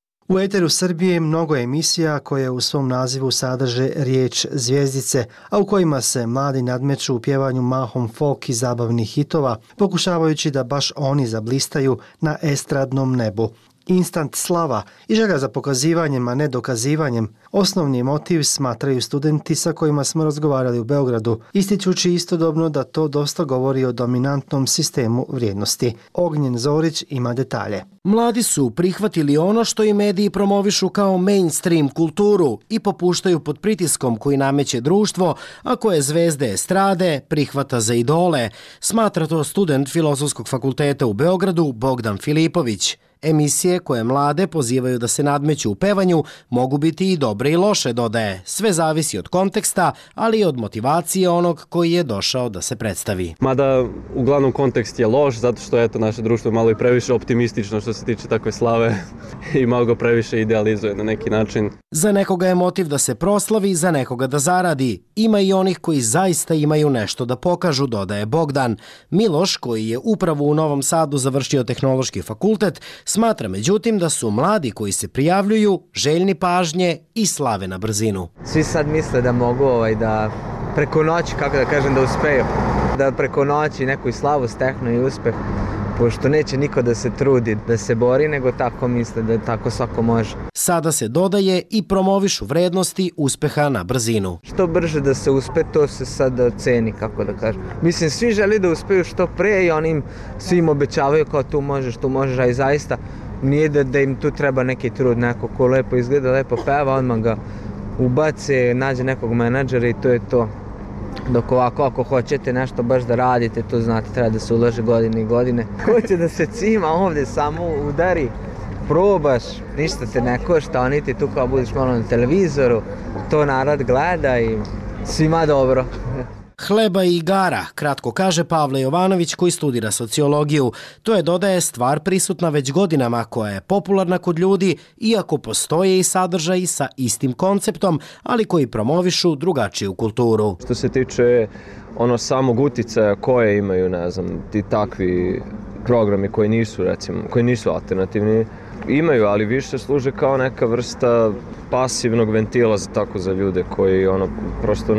U eteru Srbije mnogo je emisija koje u svom nazivu sadrže riječ zvjezdice, a u kojima se mladi nadmeću u pjevanju mahom folk i zabavnih hitova, pokušavajući da baš oni zablistaju na estradnom nebu. Instant slava i želja za pokazivanjem, a ne dokazivanjem, osnovni motiv smatraju studenti sa kojima smo razgovarali u Beogradu, ističući istodobno da to dosta govori o dominantnom sistemu vrijednosti. Ognjen Zorić ima detalje. Mladi su prihvatili ono što i mediji promovišu kao mainstream kulturu i popuštaju pod pritiskom koji nameće društvo, a koje zvezde estrade prihvata za idole, smatra to student Filozofskog fakulteta u Beogradu Bogdan Filipović. Emisije koje mlade pozivaju da se nadmeću u pevanju mogu biti i dobre i loše, dodaje. Sve zavisi od konteksta, ali i od motivacije onog koji je došao da se predstavi. Mada uglavnom kontekst je loš, zato što je naše društvo malo i previše optimistično što se tiče takve slave i malo ga previše idealizuje na neki način. Za nekoga je motiv da se proslavi, za nekoga da zaradi. Ima i onih koji zaista imaju nešto da pokažu, dodaje Bogdan. Miloš, koji je upravo u Novom Sadu završio tehnološki fakultet, smatra međutim da su mladi koji se prijavljuju željni pažnje i slave na brzinu. Svi sad misle da mogu da preko noći, kako da kažem, da uspeju. Da preko noći neku slavu steknu i uspeh, pošto neće niko da se trudi, da se bori, nego tako misle da tako svako može. Sada se dodaje i promovišu vrednosti uspeha na brzinu. Što brže da se uspe, to se sad ceni, kako da kažem. Mislim, svi želi da uspeju što pre i oni svi im obećavaju kao tu možeš, a i zaista nije da im tu treba neki trud, neko ko lepo izgleda, lepo peva, odmah ga ubace, nađe nekog menadžera i to je to. Dok ovako, ako hoćete nešto baš da radite, to znate, treba da se ulaže godine i godine. Hoće da se cima ovdje, samo udari, probaš, ništa te ne košta, a niti tu kao budiš malo na televizoru, to narod gleda i svima dobro. Hleba i igara, kratko kaže Pavle Jovanović koji studira sociologiju. To je, dodaje, stvar prisutna već godinama koja je popularna kod ljudi, iako postoje i sadržaji sa istim konceptom, ali koji promovišu drugačiju kulturu. Što se tiče samog uticaja koje imaju, ti takvi programi koji nisu alternativni, imaju, ali više služe kao neka vrsta pasivnog ventila za ljude koji prosto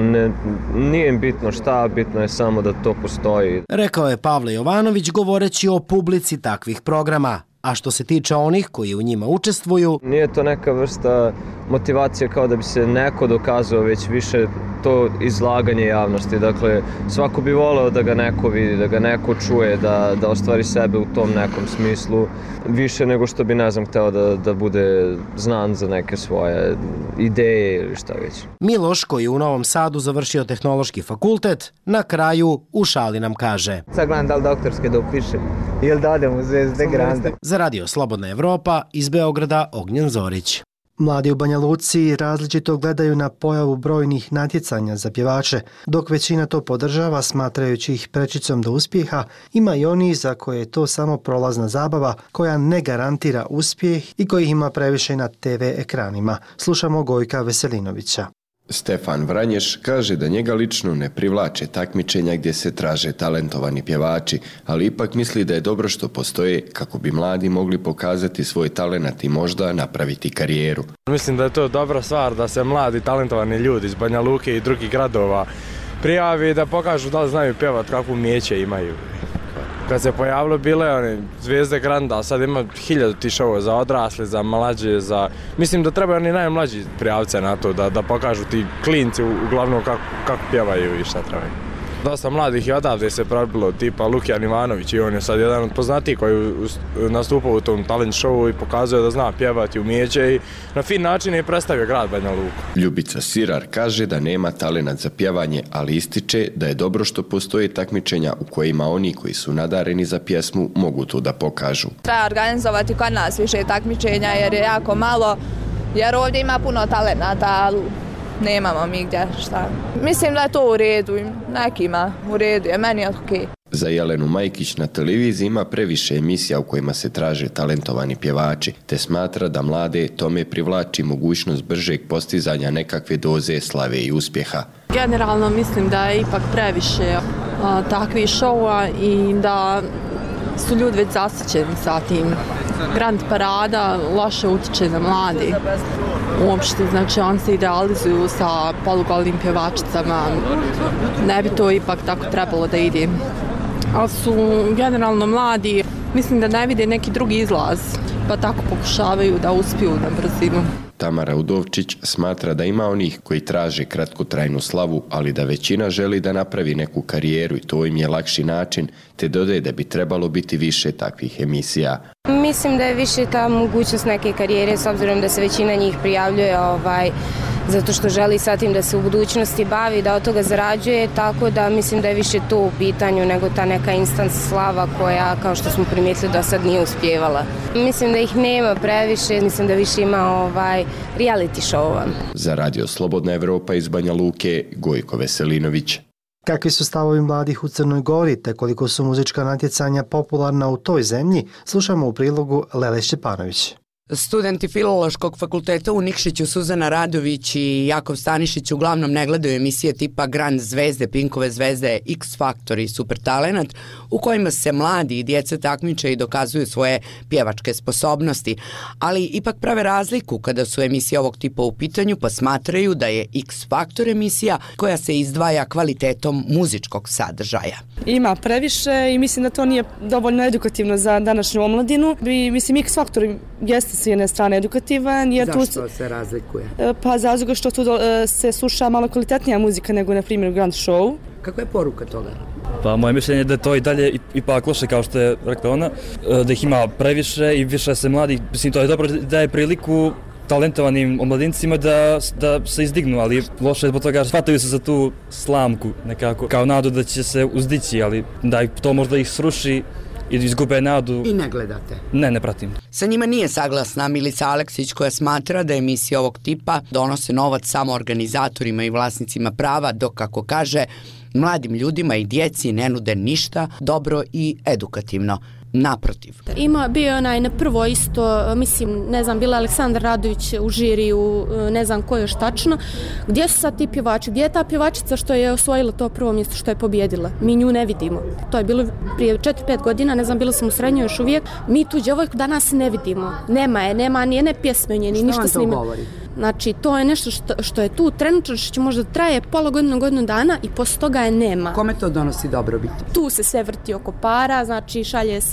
nije im bitno šta, bitno je samo da to postoji. Rekao je Pavle Jovanović govoreći o publici takvih programa. a što se tiče onih koji u njima učestvuju... Nije to neka vrsta motivacije kao da bi se neko dokazao, već više to izlaganje javnosti. Dakle, svako bi voleo da ga neko vidi, da ga neko čuje, da ostvari sebe u tom nekom smislu, više nego što bi, ne znam, hteo da bude znan za neke svoje ideje ili šta već. Miloš, koji je u Novom Sadu završio tehnološki fakultet, na kraju u šali nam kaže: Sad gledam da li doktorske da upišem ili da odem u Zvezde Grande. Za Radio Slobodna Evropa, iz Beograda, Ognjen Zorić. Mladi u Banja Luci različito gledaju na pojavu brojnih natjecanja za pjevače. Dok većina to podržava smatrajući ih prečicom do uspjeha, ima i oni za koje je to samo prolazna zabava koja ne garantira uspjeh i kojih ima previše na TV ekranima. Slušamo Gojka Veselinovića. Stefan Vranješ kaže da njega lično ne privlače takmičenja gdje se traže talentovani pjevači, ali ipak misli da je dobro što postoje kako bi mladi mogli pokazati svoj talenat i možda napraviti karijeru. Mislim da je to dobra stvar da se mladi talentovani ljudi iz Banja Luke i drugih gradova prijavi da pokažu da li znaju pjevati, kakvu umijeće imaju. Kad se pojavilo bile Zvezde Granda, sad ima 1000 ti šova za odrasle, za mlađe, mislim da trebaju oni najmlađi prijaviti se na to, da pokažu ti klinci uglavnom kako pjevaju i šta trebaju. Dosta mladih i odavde se probilo, tipa Lukijan Ivanović, i on je sad jedan od poznatijih koji nastupao u tom talent showu i pokazuje da zna pjevati, umijeće i na fin način je predstavio grad Banja Luku. Ljubica Sirar kaže da nema talenat za pjevanje, ali ističe da je dobro što postoje takmičenja u kojima oni koji su nadareni za pjesmu mogu to da pokažu. Treba organizovati kod nas više takmičenja jer je jako malo, jer ovdje ima puno talenata, ali nemamo mi gdje šta. Mislim da je to u redu, nekima u redu je, meni je okej. Za Jelenu Majkić na televiziji ima previše emisija u kojima se traže talentovani pjevači, te smatra da mlade tome privlači mogućnost bržeg postizanja nekakve doze slave i uspjeha. Generalno mislim da je ipak previše takvih šova i da su ljudi već zasićeni sa tim. Grand Parada loše utiče na mladi. Uopšte, znači oni se idealizuju sa polugolim pjevačicama. Ne bi to ipak tako trebalo da ide. Ali su generalno mladi, mislim da ne vide neki drugi izlaz, pa tako pokušavaju da uspiju na brzinu. Tamara Udovčić smatra da ima onih koji traže kratkotrajnu slavu, ali da većina želi da napravi neku karijeru i to im je lakši način, te dodaje da bi trebalo biti više takvih emisija. Mislim da je više ta mogućnost neke karijere, s obzirom da se većina njih prijavljuje zato što želi sa tim da se u budućnosti bavi, da od toga zarađuje, tako da mislim da je više to u pitanju nego ta neka instant slava koja, kao što smo primijetili, do sad nije uspjevala. Mislim da ih nema previše, mislim da više ima reality show-ova. Za Radio Slobodna Evropa iz Banja Luke, Gojko Veselinović. Kakvi su stavovi mladih u Crnoj Gori, te koliko su muzička natjecanja popularna u toj zemlji, slušamo u prilogu Lele Šćepanović. Studenti Filološkog fakulteta u Nikšiću Suzana Radović i Jakov Stanišić uglavnom ne gledaju emisije tipa Grand Zvezde, Pinkove zvezde, X Factor i Super Talenat, u kojima se mladi i djeca takmiče i dokazuju svoje pjevačke sposobnosti, ali ipak prave razliku kada su emisije ovog tipa u pitanju, pa smatraju da je X Factor emisija koja se izdvaja kvalitetom muzičkog sadržaja. Ima previše i mislim da to nije dovoljno edukativno za današnju omladinu. Mislim, X Factor jeste s jedne strane edukativan. Zašto se razlikuje? Pa zato što tu se sluša malo kvalitetnija muzika nego na primjer Grand Show. Kakva je poruka toga? Pa moje mišljenje je da je to i dalje ipak loše, kao što je rekla ona, da ih ima previše i više se mladi, mislim to je dobro da daje priliku talentovanim omladincima da se izdignu, ali loše je zbog toga shvataju se za tu slamku nekako, kao nadu da će se uzdići, ali da to možda ih sruši i izgube nadu. I ne gledate? Ne pratim. Sa njima nije saglasna Milica Aleksić koja smatra da emisije ovog tipa donose novac samo organizatorima i vlasnicima prava, dok, kako kaže, mladim ljudima i djeci ne nude ništa dobro i edukativno. Naprotiv. Bio je na prvo isto, mislim, ne znam, bila Aleksandar Radović u žiriju, ne znam ko još tačno. Gdje su sad ti pjevači? Gdje je ta pjevačica što je osvojila to prvo mjesto, što je pobjedila? Mi nju ne vidimo. To je bilo prije 4-5 godina, ne znam, bila sam u srednjoj još uvijek. Mi tu djevojku danas ne vidimo. Nema ni jedne pjesme nje, ni ništa snima. Što vam to govori? Znači, to je nešto što je tu trenutno, što će možda traje pola godinu dana i poslije toga je nema. Kome to donosi dobrobit? Tu se sve vrti oko para, znači šalje se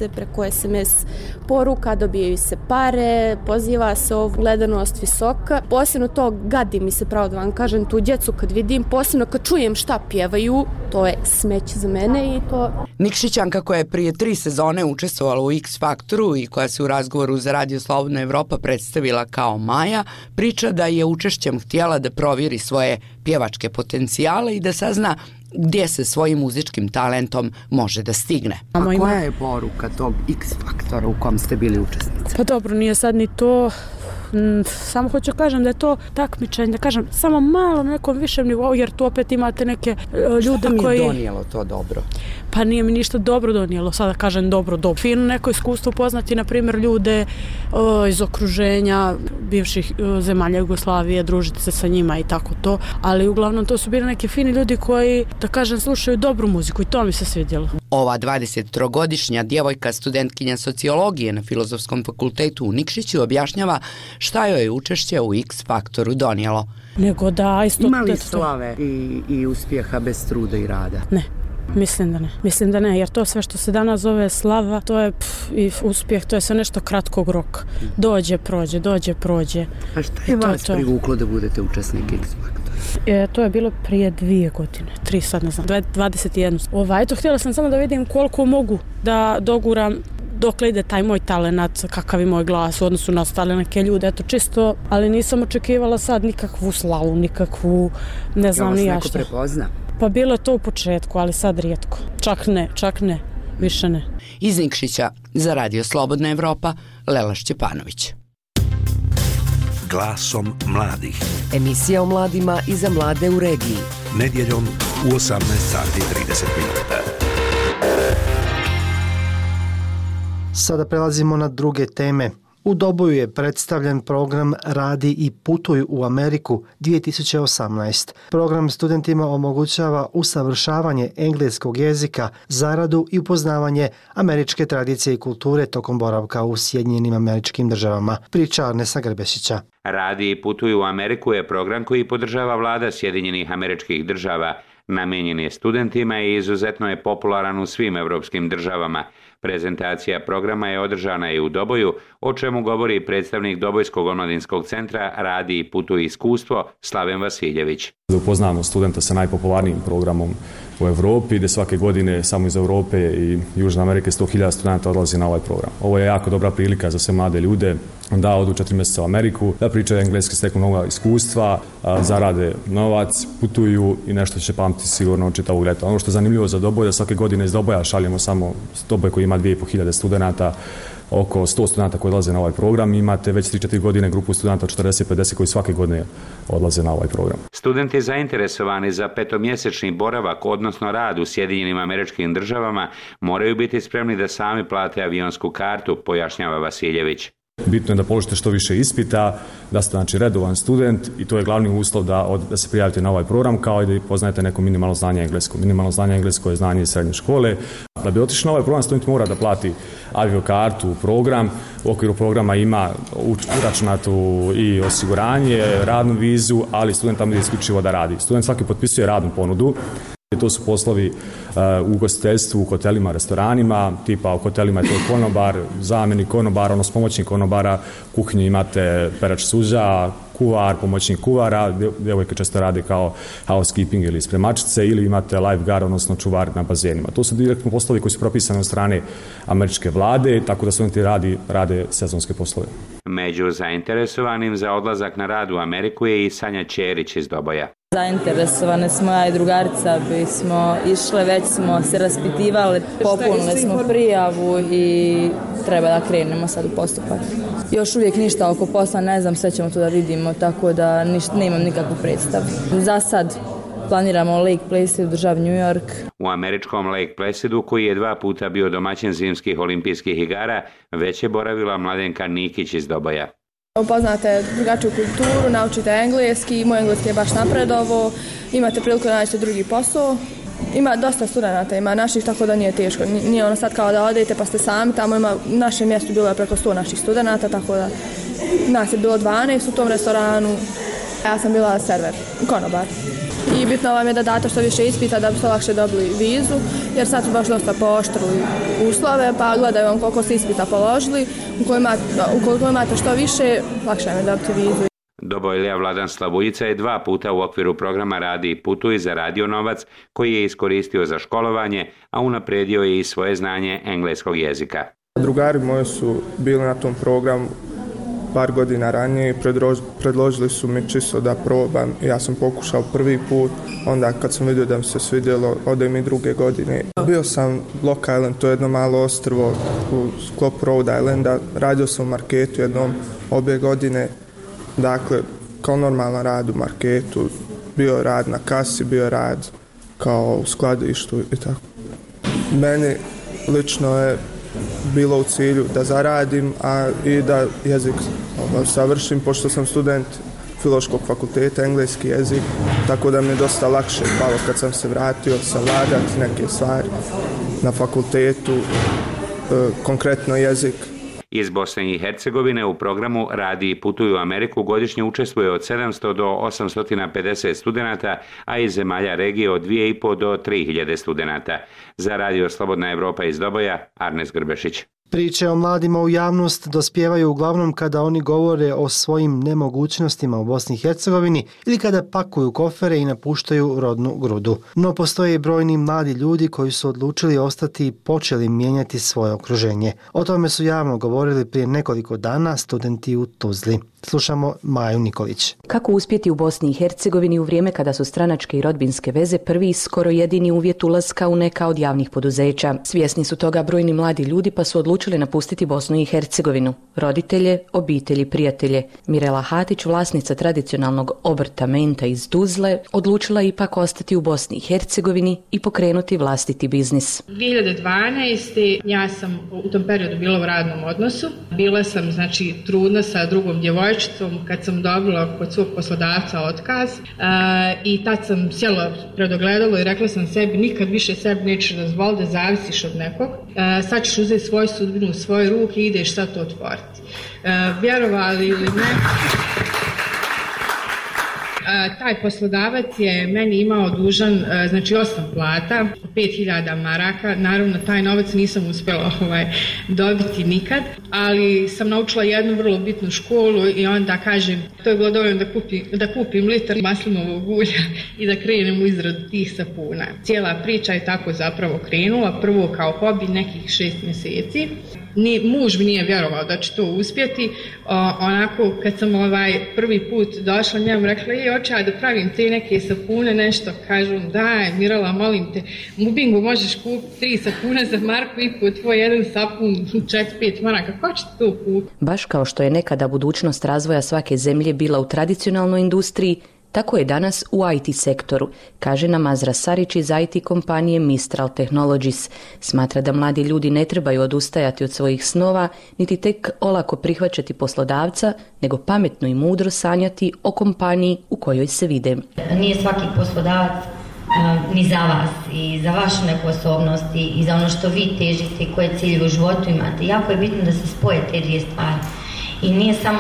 se preko SMS poruka, dobijaju se pare, poziva se gledanost visoka. Posebno to gadi mi se, pravo da vam kažem, tu djecu kad vidim, posebno kad čujem šta pjevaju, to je smeće za mene i to... Nikšićanka koja je prije 3 sezone učestvovala u X Faktoru i koja se u razgovoru za Radio Slobodna Evropa predstavila kao Maja, priča da je učešćem htjela da provjeri svoje pjevačke potencijale i da sazna gdje se svojim muzičkim talentom može da stigne. A koja je poruka tog X Faktora u kom ste bili učesnici? Pa dobro, nije sad ni to... Samo hoću kažem da je to takmičenje, da kažem samo malo na nekom višem nivou, jer tu opet imate neke ljude koji... Šta mi je donijelo to dobro? Pa nije mi ništa dobro donijelo, sada kažem dobro. Fino neko iskustvo poznati, na primjer, ljude iz okruženja bivših zemalja Jugoslavije, družiti se sa njima i tako to, ali uglavnom to su bili neki fini ljudi koji, da kažem, slušaju dobru muziku i to mi se svidjelo. Ova 23-godišnja djevojka, studentkinja sociologije na Filozofskom fakultetu u Nikšiću, objašnjava šta joj je učešće u X Faktoru donijelo. Nego da isto... Ima li slave i uspjeha bez truda i rada? Ne. Mislim da ne, jer to sve što se danas zove slava, to je i uspjeh, to je sve nešto kratkog roka. Dođe, prođe. A šta je vas privuklo da budete učesnik X Faktora? To je bilo prije 2 godine, 3 sad ne znam, 21. Eto, htjela sam samo da vidim koliko mogu da doguram dokle ide taj moj talenat, kakav je moj glas u odnosu na ostale neke ljude, eto čisto, ali nisam očekivala sad nikakvu slavu, nikakvu, ne znam ni ja šta. Jel vas neko prepozna? Pa bilo je to u početku, ali sad rijetko. Čak ne, više ne. Iz Nikšića za Radio Slobodna Evropa, Lela Šćepanović. Glasom mladih. Emisija o mladima i za mlade u regiji. Nedjeljom u 18:30. Sada prelazimo na druge teme. U Doboju je predstavljen program Radi i putuj u Ameriku 2018. Program studentima omogućava usavršavanje engleskog jezika, zaradu i upoznavanje američke tradicije i kulture tokom boravka u Sjedinjenim Američkim Državama. Priča Arnesa Grbešića. Radi i putuj u Ameriku je program koji podržava vlada Sjedinjenih Američkih Država. Namijenjen je studentima i izuzetno je popularan u svim evropskim državama. Prezentacija programa je održana i u Doboju, o čemu govori predstavnik Dobojskog omladinskog centra Radi i putuj iskustvo Slaven Vasiljević. Da upoznamo studenta sa najpopularnijim programom u Evropi, gdje svake godine samo iz Europe i Južne Amerike 100.000 studenta odlazi na ovaj program. Ovo je jako dobra prilika za sve mlade ljude da odu 4 mjeseca u Ameriku, da pričaju engleski, steknu nova iskustva, zarade novac, putuju i nešto će pamtiti sigurno čitavog ljeta. Ono što je zanimljivo za Doboj je da svake godine iz Doboja šaljemo samo Doboj koji ima 2.500 studenta, oko 100 studenta koji odlaze na ovaj program. Imate već 3-4 godine grupu studenta 40-50 koji svake godine odlaze na ovaj program. Studenti zainteresovani za 5-mjesečni boravak, odnosno rad u Sjedinjenim Američkim Državama, moraju biti spremni da sami plate avionsku kartu, pojašnjava Vasiljević. Bitno je da položite što više ispita, da ste znači redovan student i to je glavni uslov da se prijavite na ovaj program, kao i da poznajete neko minimalno znanje engleskog. Minimalno znanje engleskog je znanje iz srednje škole. Da bi otišli na ovaj program, student mora da plati aviokartu, program. U okviru programa ima uračunato i osiguranje, radnu vizu, ali student tamo je isključivo da radi. Student svaki potpisuje radnu ponudu. To su poslovi u ugostiteljstvu, u hotelima, restoranima, tipa u hotelima je to konobar, zamjenik konobara, odnosno pomoćnik konobara, u kuhinji imate perač suđa, kuvar, pomoćnik kuvara, djevojke često rade kao housekeeping ili spremačice, ili imate lifeguard, odnosno čuvar na bazenima. To su direktno poslovi koji su propisani od strane američke vlade, tako da studenti rade sezonske poslove. Među zainteresovanim za odlazak na rad u Ameriku je i Sanja Ćerić iz Doboja. Zainteresovane smo, ja i drugarica bismo išle, već smo se raspitivali, popunili smo prijavu i treba da krenemo sad u postupak. Još uvijek ništa oko posla, ne znam, sve ćemo tu da vidimo, tako da nemam nikakvu predstavu. Za sad planiramo Lake Placid u državi New York. U američkom Lake Placidu, koji je 2 puta bio domaćin zimskih olimpijskih igara, već je boravila Mladenka Nikić iz Doboja. Upoznate drugačiju kulturu, naučite engleski, moj engleski je baš napredovo, imate priliku da nađete drugi posao. Ima dosta studenata, ima naših, tako da nije teško. Nije ono sad kao da odete pa ste sami, tamo ima, u našem mjestu bilo je preko 100 naših studenata, tako da nas je bilo 12 u tom restoranu. Ja sam bila server, konobar. i bitno vam je da date što više ispita da bi se lakše dobili vizu, jer sad su baš dosta pooštrili uslove, pa gledaju vam koliko ste ispita položili, ukoliko imate što više, lakše vam je dobiti vizu. Dobojlija Vladan Slavuljica je 2 puta u okviru programa Radi i putuj zaradio novac koji je iskoristio za školovanje, a unapredio je i svoje znanje engleskog jezika. Drugari moji su bili na tom programu par godina ranije i predložili su mi čisto da probam. Ja sam pokušao prvi put, onda kad sam vidio da mi se svidjelo, ode mi druge godine. Bio sam Block Island, to je jedno malo ostrvo u sklopu Rhode Islanda. Radio sam u marketu jednom obje godine. Dakle, kao normalan rad u marketu, bio rad na kasi, bio rad kao u skladištu i tako. Meni lično je bilo u cilju da zaradim, a i da jezik savršim, pošto sam student Filološkog fakulteta, engleski jezik, tako da mi je dosta lakše palo kad sam se vratio savladati neke stvari na fakultetu, konkretno jezik. Iz Bosne i Hercegovine u programu Radi i putuj u Ameriku godišnje učestvuje od 700 do 850 studenata, a iz zemalja regije od 2.500 do 3.000 studenata. Za Radio Slobodna Evropa iz Doboja, Arnes Grbešić. Priče o mladima u javnost dospijevaju uglavnom kada oni govore o svojim nemogućnostima u Bosni i Hercegovini ili kada pakuju kofere i napuštaju rodnu grudu. No postoje i brojni mladi ljudi koji su odlučili ostati i počeli mijenjati svoje okruženje. O tome su javno govorili prije nekoliko dana studenti u Tuzli. Slušamo Maju Nikolić. Kako uspjeti u Bosni i Hercegovini u vrijeme kada su stranačke i rodbinske veze prvi i skoro jedini uvjet ulaska u neka od javnih poduzeća? Svjesni su toga brojni mladi ljudi pa su odlučili napustiti Bosnu i Hercegovinu. Roditelje, obitelji, prijatelje. Mirela Hatić, vlasnica tradicionalnog obrta Menta iz Tuzle, odlučila ipak ostati u Bosni i Hercegovini i pokrenuti vlastiti biznis. 2012. ja sam u tom periodu bila u radnom odnosu. Bila sam trudna sa drugom djevojčicom kad sam dobila kod svog poslodavca otkaz i tad sam sjela pred ogledalo i rekla sam sebi nikad više sebi nećeš dozvoliti da zavisiš od nekog. Sad ćeš uzeti svoju sudbinu u svoje ruke i ideš sad to otvoriti. Vjerovali ili ne, taj poslodavac je meni imao dužan 8 plata, 5.000 maraka. Naravno, taj novac nisam uspjela dobiti nikad, ali sam naučila jednu vrlo bitnu školu i onda kažem, to je bilo dovoljno da kupim litar maslinovog ulja i da krenem u izradu tih sapuna. Cijela priča je tako zapravo krenula, prvo kao hobi nekih 6 mjeseci. Muž mi nije vjerovao da će to uspjeti. Onako, kad sam prvi put došla njemu, rekla, hoću ja da pravim te neke sapune, nešto, kažu, daj, Mirala, molim te, u Bingu možeš kupiti 3 sapuna za marku i po tvoj jedan sapun 4-5 maraka, ko će to kupiti? Baš kao što je nekada budućnost razvoja svake zemlje bila u tradicionalnoj industriji, tako je danas u IT sektoru, kaže nam Azra Sarić iz IT kompanije Mistral Technologies. Smatra da mladi ljudi ne trebaju odustajati od svojih snova, niti tek olako prihvaćati poslodavca, nego pametno i mudro sanjati o kompaniji u kojoj se vide. Nije svaki poslodavac ni za vas i za vašu neku osobnost i za ono što vi težite i koje ciljeve u životu imate. Jako je bitno da se spoje te dvije stvari. I nije samo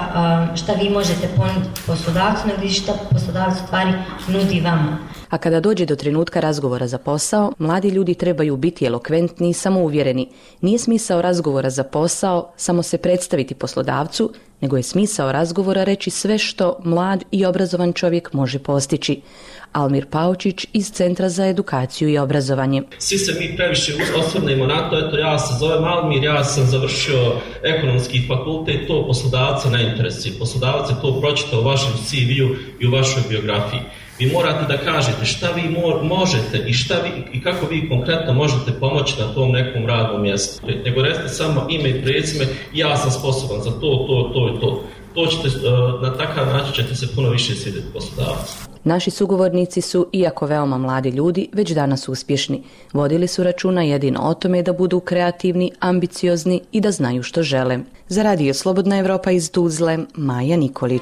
šta vi možete ponuditi poslodavcu, nego i šta poslodavac u stvari nudi vama. A kada dođe do trenutka razgovora za posao, mladi ljudi trebaju biti elokventni i samouvjereni. Nije smisao razgovora za posao samo se predstaviti poslodavcu, nego je smisao razgovora reći sve što mlad i obrazovan čovjek može postići. Almir Paučić iz Centra za edukaciju i obrazovanje. Svi se mi previše osvrnemo na to, eto ja se zovem Almir, ja sam završio ekonomski fakultet, to poslodavca ne interesuje. Poslodavac je to pročitao u vašem CV-u i u vašoj biografiji. Vi morate da kažete šta vi možete i kako vi konkretno možete pomoći na tom nekom radnom mjestu. Nego recite samo ime i prezime, ja sam sposoban za to. To ćete, na takav način ćete se puno više svidjeti poslodavac. Naši sugovornici su, iako veoma mladi ljudi, već danas uspješni. Vodili su računa jedino o tome da budu kreativni, ambiciozni i da znaju što žele. Za Radio Slobodna Evropa iz Tuzle, Maja Nikolić.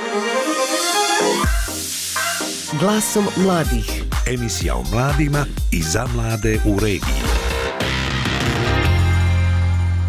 Glasom mladih. Emisija o mladima i za mlade u regiji.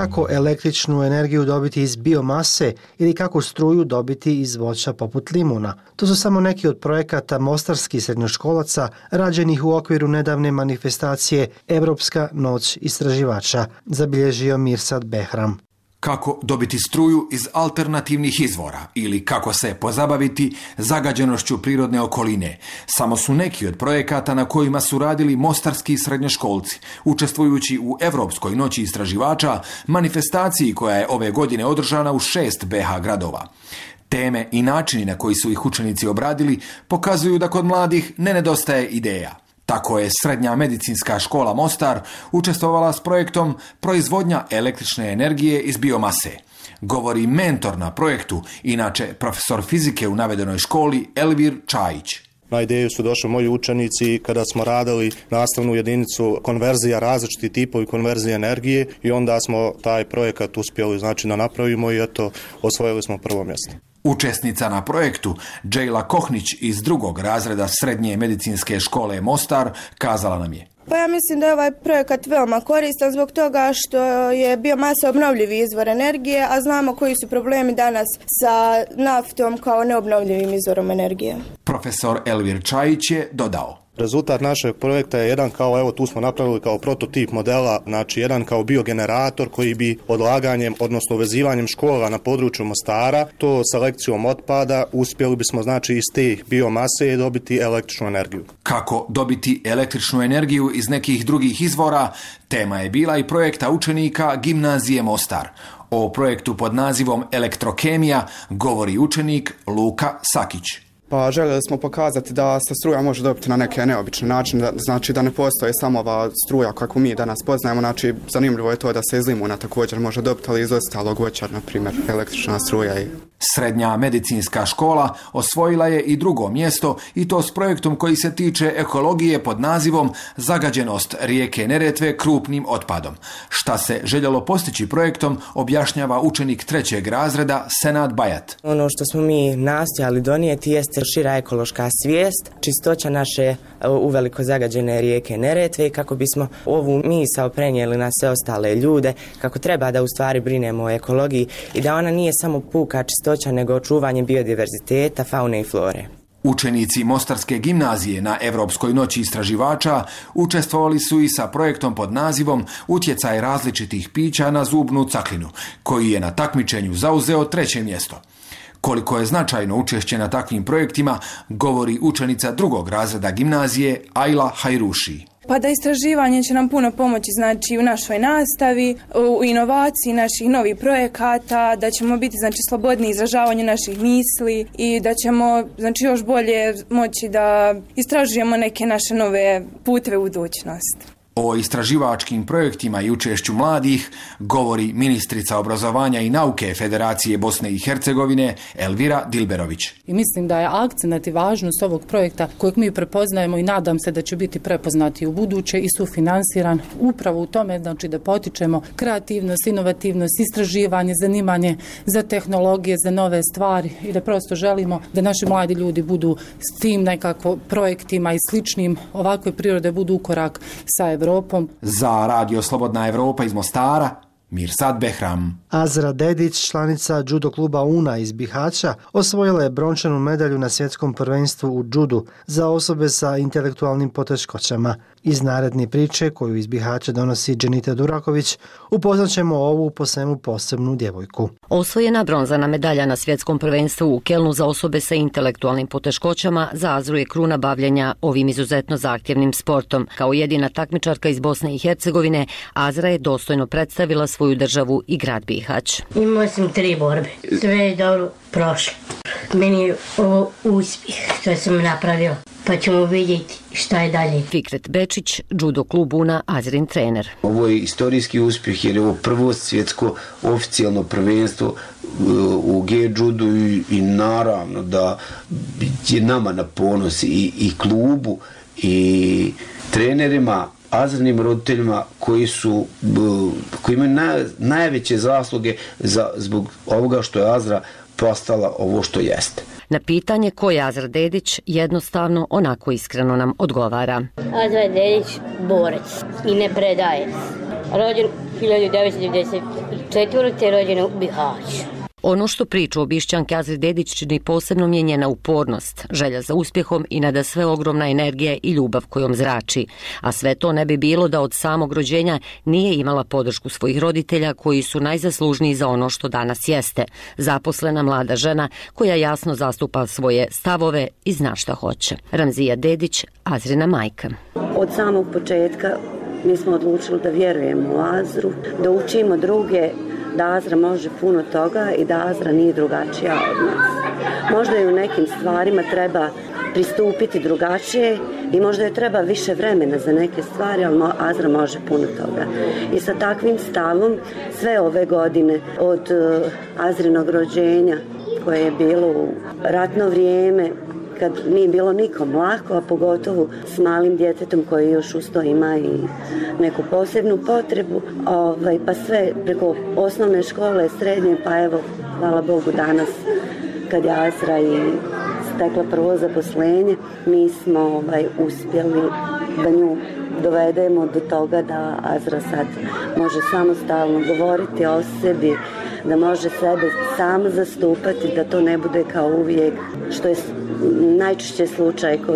kako električnu energiju dobiti iz biomase ili kako struju dobiti iz voća poput limuna. To su samo neki od projekata mostarskih srednjoškolaca rađenih u okviru nedavne manifestacije Evropska noć istraživača, zabilježio Mirsad Behram. Kako dobiti struju iz alternativnih izvora ili kako se pozabaviti zagađenošću prirodne okoline. Samo su neki od projekata na kojima su radili mostarski srednjoškolci, učestvujući u Evropskoj noći istraživača, manifestaciji koja je ove godine održana u 6 BiH gradova. Teme i načini na koji su ih učenici obradili pokazuju da kod mladih ne nedostaje ideja. Tako je Srednja medicinska škola Mostar učestvovala s projektom proizvodnja električne energije iz biomase. Govori mentor na projektu, inače profesor fizike u navedenoj školi Elvir Čajić. Na ideju su došli moji učenici kada smo radili nastavnu jedinicu konverzija, različiti tipovi konverzije energije i onda smo taj projekat uspjeli da napravimo i eto, osvojili smo prvo mjesto. Učesnica na projektu, Džejla Kohnić iz 2. razreda Srednje medicinske škole Mostar, kazala nam je. Pa ja mislim da je ovaj projekat veoma koristan zbog toga što je biomasa obnovljivi izvor energije, a znamo koji su problemi danas sa naftom kao neobnovljivim izvorom energije. Profesor Elvir Čajić je dodao. Rezultat našeg projekta je jedan kao, evo tu smo napravili kao prototip modela, znači jedan kao biogenerator koji bi odlaganjem, odnosno uvezivanjem škola na području Mostara, to selekcijom otpada, uspjeli bismo iz te biomase dobiti električnu energiju. Kako dobiti električnu energiju iz nekih drugih izvora, tema je bila i projekta učenika Gimnazije Mostar. O projektu pod nazivom Elektrokemija govori učenik Luka Sakić. Pa željeli smo pokazati da se struja može dobiti na neke neobične načine, znači da ne postoji samo ova struja kako mi danas poznajemo, znači zanimljivo je to da se iz limuna također može dobiti, ali iz ostalog voća, na primjer, električna struja. Srednja medicinska škola osvojila je i 2. mjesto i to s projektom koji se tiče ekologije pod nazivom Zagađenost rijeke Neretve krupnim otpadom. Šta se željelo postići projektom objašnjava učenik 3. razreda Senad Bajat. Ono što smo mi nastojali donijeti jeste šira ekološka svijest, čistoća naše uveliko zagađene rijeke Neretve i kako bismo ovu misao prenijeli na sve ostale ljude, kako treba da u stvari brinemo o ekologiji i da ona nije samo puka čistoća nego očuvanje biodiverziteta, faune i flore. Učenici Mostarske gimnazije na Evropskoj noći istraživača učestvovali su i sa projektom pod nazivom Utjecaj različitih pića na zubnu caklinu, koji je na takmičenju zauzeo 3. mjesto. Koliko je značajno učešće na takvim projektima, govori učenica 2. razreda gimnazije Ajla Hajruši. Pa da istraživanje će nam puno pomoći u našoj nastavi, u inovaciji naših novih projekata, da ćemo biti slobodni izražavanju naših misli i da ćemo još bolje moći da istražujemo neke naše nove puteve u budućnost. O istraživačkim projektima i učešću mladih govori ministrica obrazovanja i nauke Federacije Bosne i Hercegovine Elvira Dilberović. I mislim da je akcenat i važnost ovog projekta kojeg mi prepoznajemo i nadam se da će biti prepoznati u buduće i sufinansiran upravo u tome da potičemo kreativnost, inovativnost, istraživanje, zanimanje za tehnologije, za nove stvari i da prosto želimo da naši mladi ljudi budu s tim nekako projektima i sličnim ovakve prirode budu ukorak sa Evropom. Za Radio Slobodna Evropa iz Mostara, Mirsad Behram. Azra Dedić, članica judo kluba UNA iz Bihaća, osvojila je brončanu medalju na svjetskom prvenstvu u judu za osobe sa intelektualnim poteškoćama. Iz naredne priče koju iz Bihaća donosi Dženita Duraković, upoznaćemo ovu po svemu posebnu djevojku. Osvojena bronzana medalja na svjetskom prvenstvu u Kelnu za osobe sa intelektualnim poteškoćama za Azru je kruna bavljenja ovim izuzetno zahtjevnim sportom. Kao jedina takmičarka iz Bosne i Hercegovine, Azra je dostojno predstavila svoju državu i grad Bihać. Imao sam 3 borbe, sve je dobro prošlo. Meni je ovo uspjeh što sam napravio, pa ćemo vidjeti šta je dalje. Fikret Bečić, judo klub UNA, Azrin trener. Ovo je istorijski uspjeh jer je ovo prvo svjetsko oficijalno prvenstvo u G-judu i naravno da je nama na ponos i klubu i trenerima, Azrinim roditeljima koji imaju najveće zasluge zbog ovoga što je Azra postala ovo što jeste. Na pitanje ko je Azra Dedić, jednostavno onako iskreno nam odgovara. Azra Dedić, borac i ne predaje. Rođen 1994. rođena u Bihaću. Ono što priča o Bišćanki Azri Dedić čini posebno je njena upornost, želja za uspjehom i nada sve ogromna energija i ljubav kojom zrači. A sve to ne bi bilo da od samog rođenja nije imala podršku svojih roditelja koji su najzaslužniji za ono što danas jeste. Zaposlena mlada žena koja jasno zastupa svoje stavove i zna šta hoće. Ramzija Dedić, Azrina majka. Od samog početka mi smo odlučili da vjerujemo u Azru, da učimo druge, da Azra može puno toga i da Azra nije drugačija od nas. Možda i u nekim stvarima treba pristupiti drugačije i možda je treba više vremena za neke stvari, ali Azra može puno toga. I sa takvim stavom sve ove godine od Azrinog rođenja koje je bilo u ratno vrijeme, kad nije bilo nikom lako, a pogotovo s malim djetetom koji još uz to ima i neku posebnu potrebu, pa sve preko osnovne škole, srednje, pa evo, hvala Bogu danas kad je Azra i stekla prvo zaposlenje, mi smo uspjeli da nju dovedemo do toga da Azra sad može samostalno govoriti o sebi, da može sebe sam zastupati, da to ne bude kao uvijek, što je najčešće slučaj kod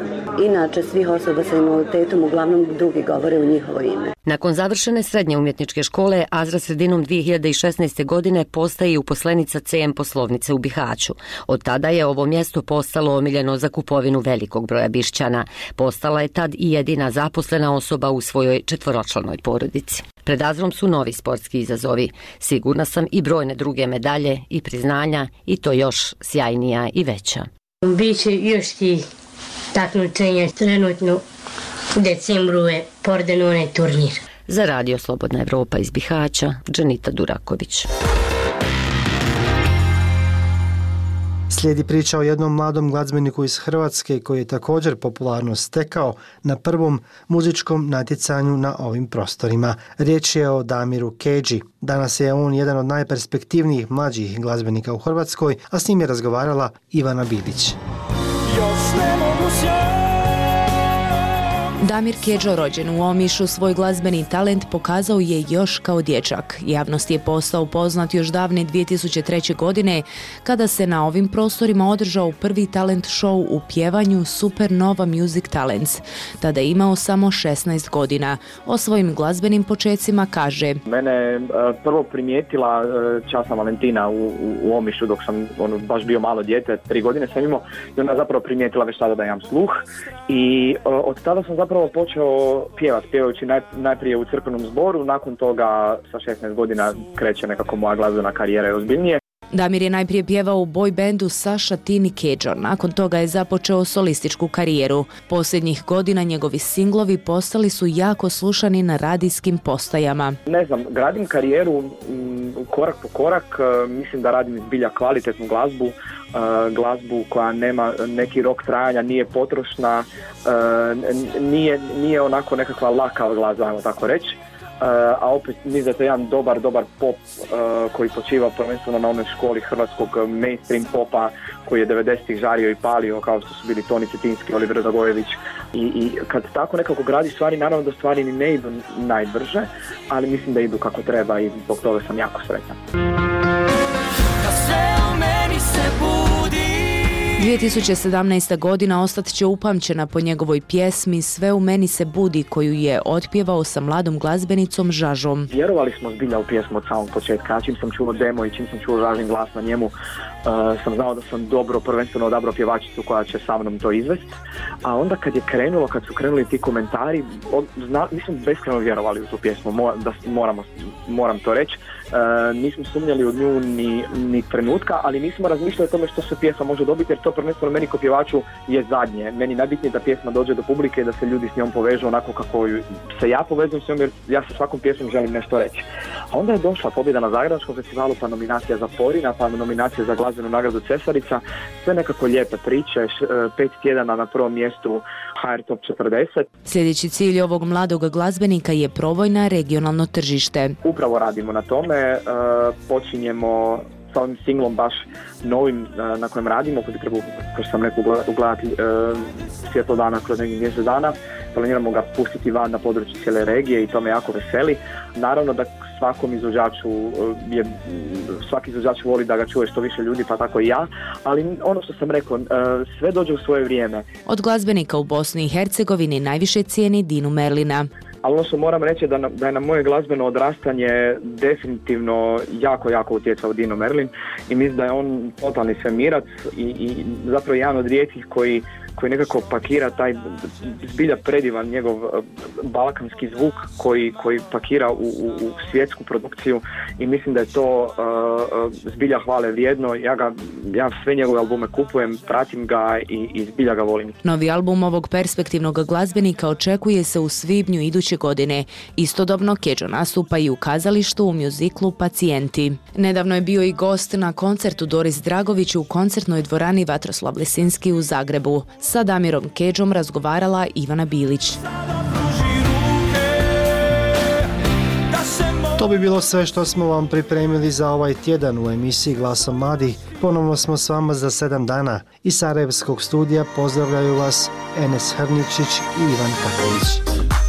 inače svih osoba sa invaliditetom, uglavnom drugi govore u njihovo ime. Nakon završene srednje umjetničke škole, Azra sredinom 2016. godine postaje uposlenica CM poslovnice u Bihaću. Od tada je ovo mjesto postalo omiljeno za kupovinu velikog broja Bišćana. Postala je tad i jedina zaposlena osoba u svojoj 4-članoj porodici. Pred Azrom su novi sportski izazovi. Sigurna sam i brojne druge medalje i priznanja, i to još sjajnija i veća. Biće još ti takmičenja, trenutno u decembru je Pordenone turnir. Za Radio Slobodna Evropa iz Bihaća, Dženita Duraković. Slijedi priča o jednom mladom glazbeniku iz Hrvatske koji je također popularnost stekao na prvom muzičkom natjecanju na ovim prostorima. Riječ je o Damiru Kedži. Danas je on jedan od najperspektivnijih mlađih glazbenika u Hrvatskoj, a s njim je razgovarala Ivana Bibić. Damir Kedžo, rođen u Omišu, svoj glazbeni talent pokazao je još kao dječak. Javnost je postao poznat još davne 2003. godine kada se na ovim prostorima održao prvi talent show u pjevanju Supernova Music Talents. Tada je imao samo 16 godina. O svojim glazbenim počecima kaže: Mene je prvo primijetila časna Valentina u Omišu dok sam baš bio malo dijete, 3 godine sam imao, i ona zapravo primijetila već tada da imam sluh i od tada sam zapravo počeo pjevajući najprije u crkvenom zboru, nakon toga sa 16 godina kreće nekako moja glazbena karijera i ozbiljnije. Damir je najprije pjevao u boy bandu Saša Tini Kedžo, nakon toga je započeo solističku karijeru. Posljednjih godina njegovi singlovi postali su jako slušani na radijskim postajama. Ne znam, gradim karijeru korak po korak, mislim da radim zbilja kvalitetnu glazbu koja nema neki rok trajanja, nije potrošna, nije onako nekakva laka glazba, ajmo tako reći. A opet mislim da je to jedan dobar pop koji počiva prvenstveno na onoj školi hrvatskog mainstream popa koji je 90-ih žario i palio, kao što su bili Toni Cetinski, Oliver Zagojević, i kad tako nekako gradi stvari, naravno da stvari ni ne idu najbrže, ali mislim da idu kako treba i zbog toga sam jako sretan. 2017. godina ostat će upamćena po njegovoj pjesmi Sve u meni se budi, koju je otpjevao sa mladom glazbenicom Žažom. Vjerovali smo zbilja u pjesmu od samog početka. Čim sam čuo demo i čim sam čuo Žažin glas na njemu, sam znao da sam prvenstveno odabrao pjevačicu koja će sa mnom to izvesti. A onda kad su krenuli ti komentari, nismo beskreno vjerovali u tu pjesmu, moram to reći. Nismo sumnjali u nju ni trenutka, ali nismo razmišljali o tome što se pjesma može dobiti, jer to prvenstveno meni kao pjevaču je zadnje. Meni najbitnije da pjesma dođe do publike, da se ljudi s njom povežu onako kako se ja povezujem s njom, jer ja sa svakom pjesmom želim nešto reći. A onda je došla pobjeda na Zagrebačkom festivalu, pa nominacija za Porina, pa nominacija za glazbenu nagradu Cesarica, sve nekako lijepe priče, 5 tjedana na prvom mjestu HR Top 40. Sljedeći cilj ovog mladog glazbenika je proboj na regionalno tržište. Upravo radimo na tome, počinjemo sa ovim singlom baš novim na kojem radimo, koji bi trebao, kao što sam rekao, ugledati svjetlo dana kroz nekih mjesec dana. Planiramo ga pustiti van na području cijele regije i to me jako veseli. Naravno da svaki izvođač voli da ga čuje što više ljudi, pa tako i ja, ali ono što sam rekao, sve dođe u svoje vrijeme. Od glazbenika u Bosni i Hercegovini najviše cijeni Dinu Merlina. Ali ono što moram reći da je na moje glazbeno odrastanje definitivno jako utjecao Dino Merlin i mislim da je on totalni svemirac i zapravo jedan od rijetkih koji nekako pakira taj zbilja predivan njegov balkanski zvuk koji pakira u svjetsku produkciju i mislim da je to zbilja hvale vrijedno. Ja sve njegove albume kupujem, pratim ga i zbilja ga volim. Novi album ovog perspektivnog glazbenika očekuje se u svibnju iduće godine. Istodobno Kedžo nastupa i u kazalištu u mjuziklu Pacijenti. Nedavno je bio i gost na koncertu Doris Dragović u koncertnoj dvorani Vatroslav Lisinski u Zagrebu. Sa Damirom Kedžom razgovarala Ivana Bilić. To bi bilo sve što smo vam pripremili za ovaj tjedan u emisiji Glasom mladih. Ponovno smo s vama za 7 dana. Iz Sarajevskog studija pozdravljaju vas Enes Hrničić i Ivan Kaković.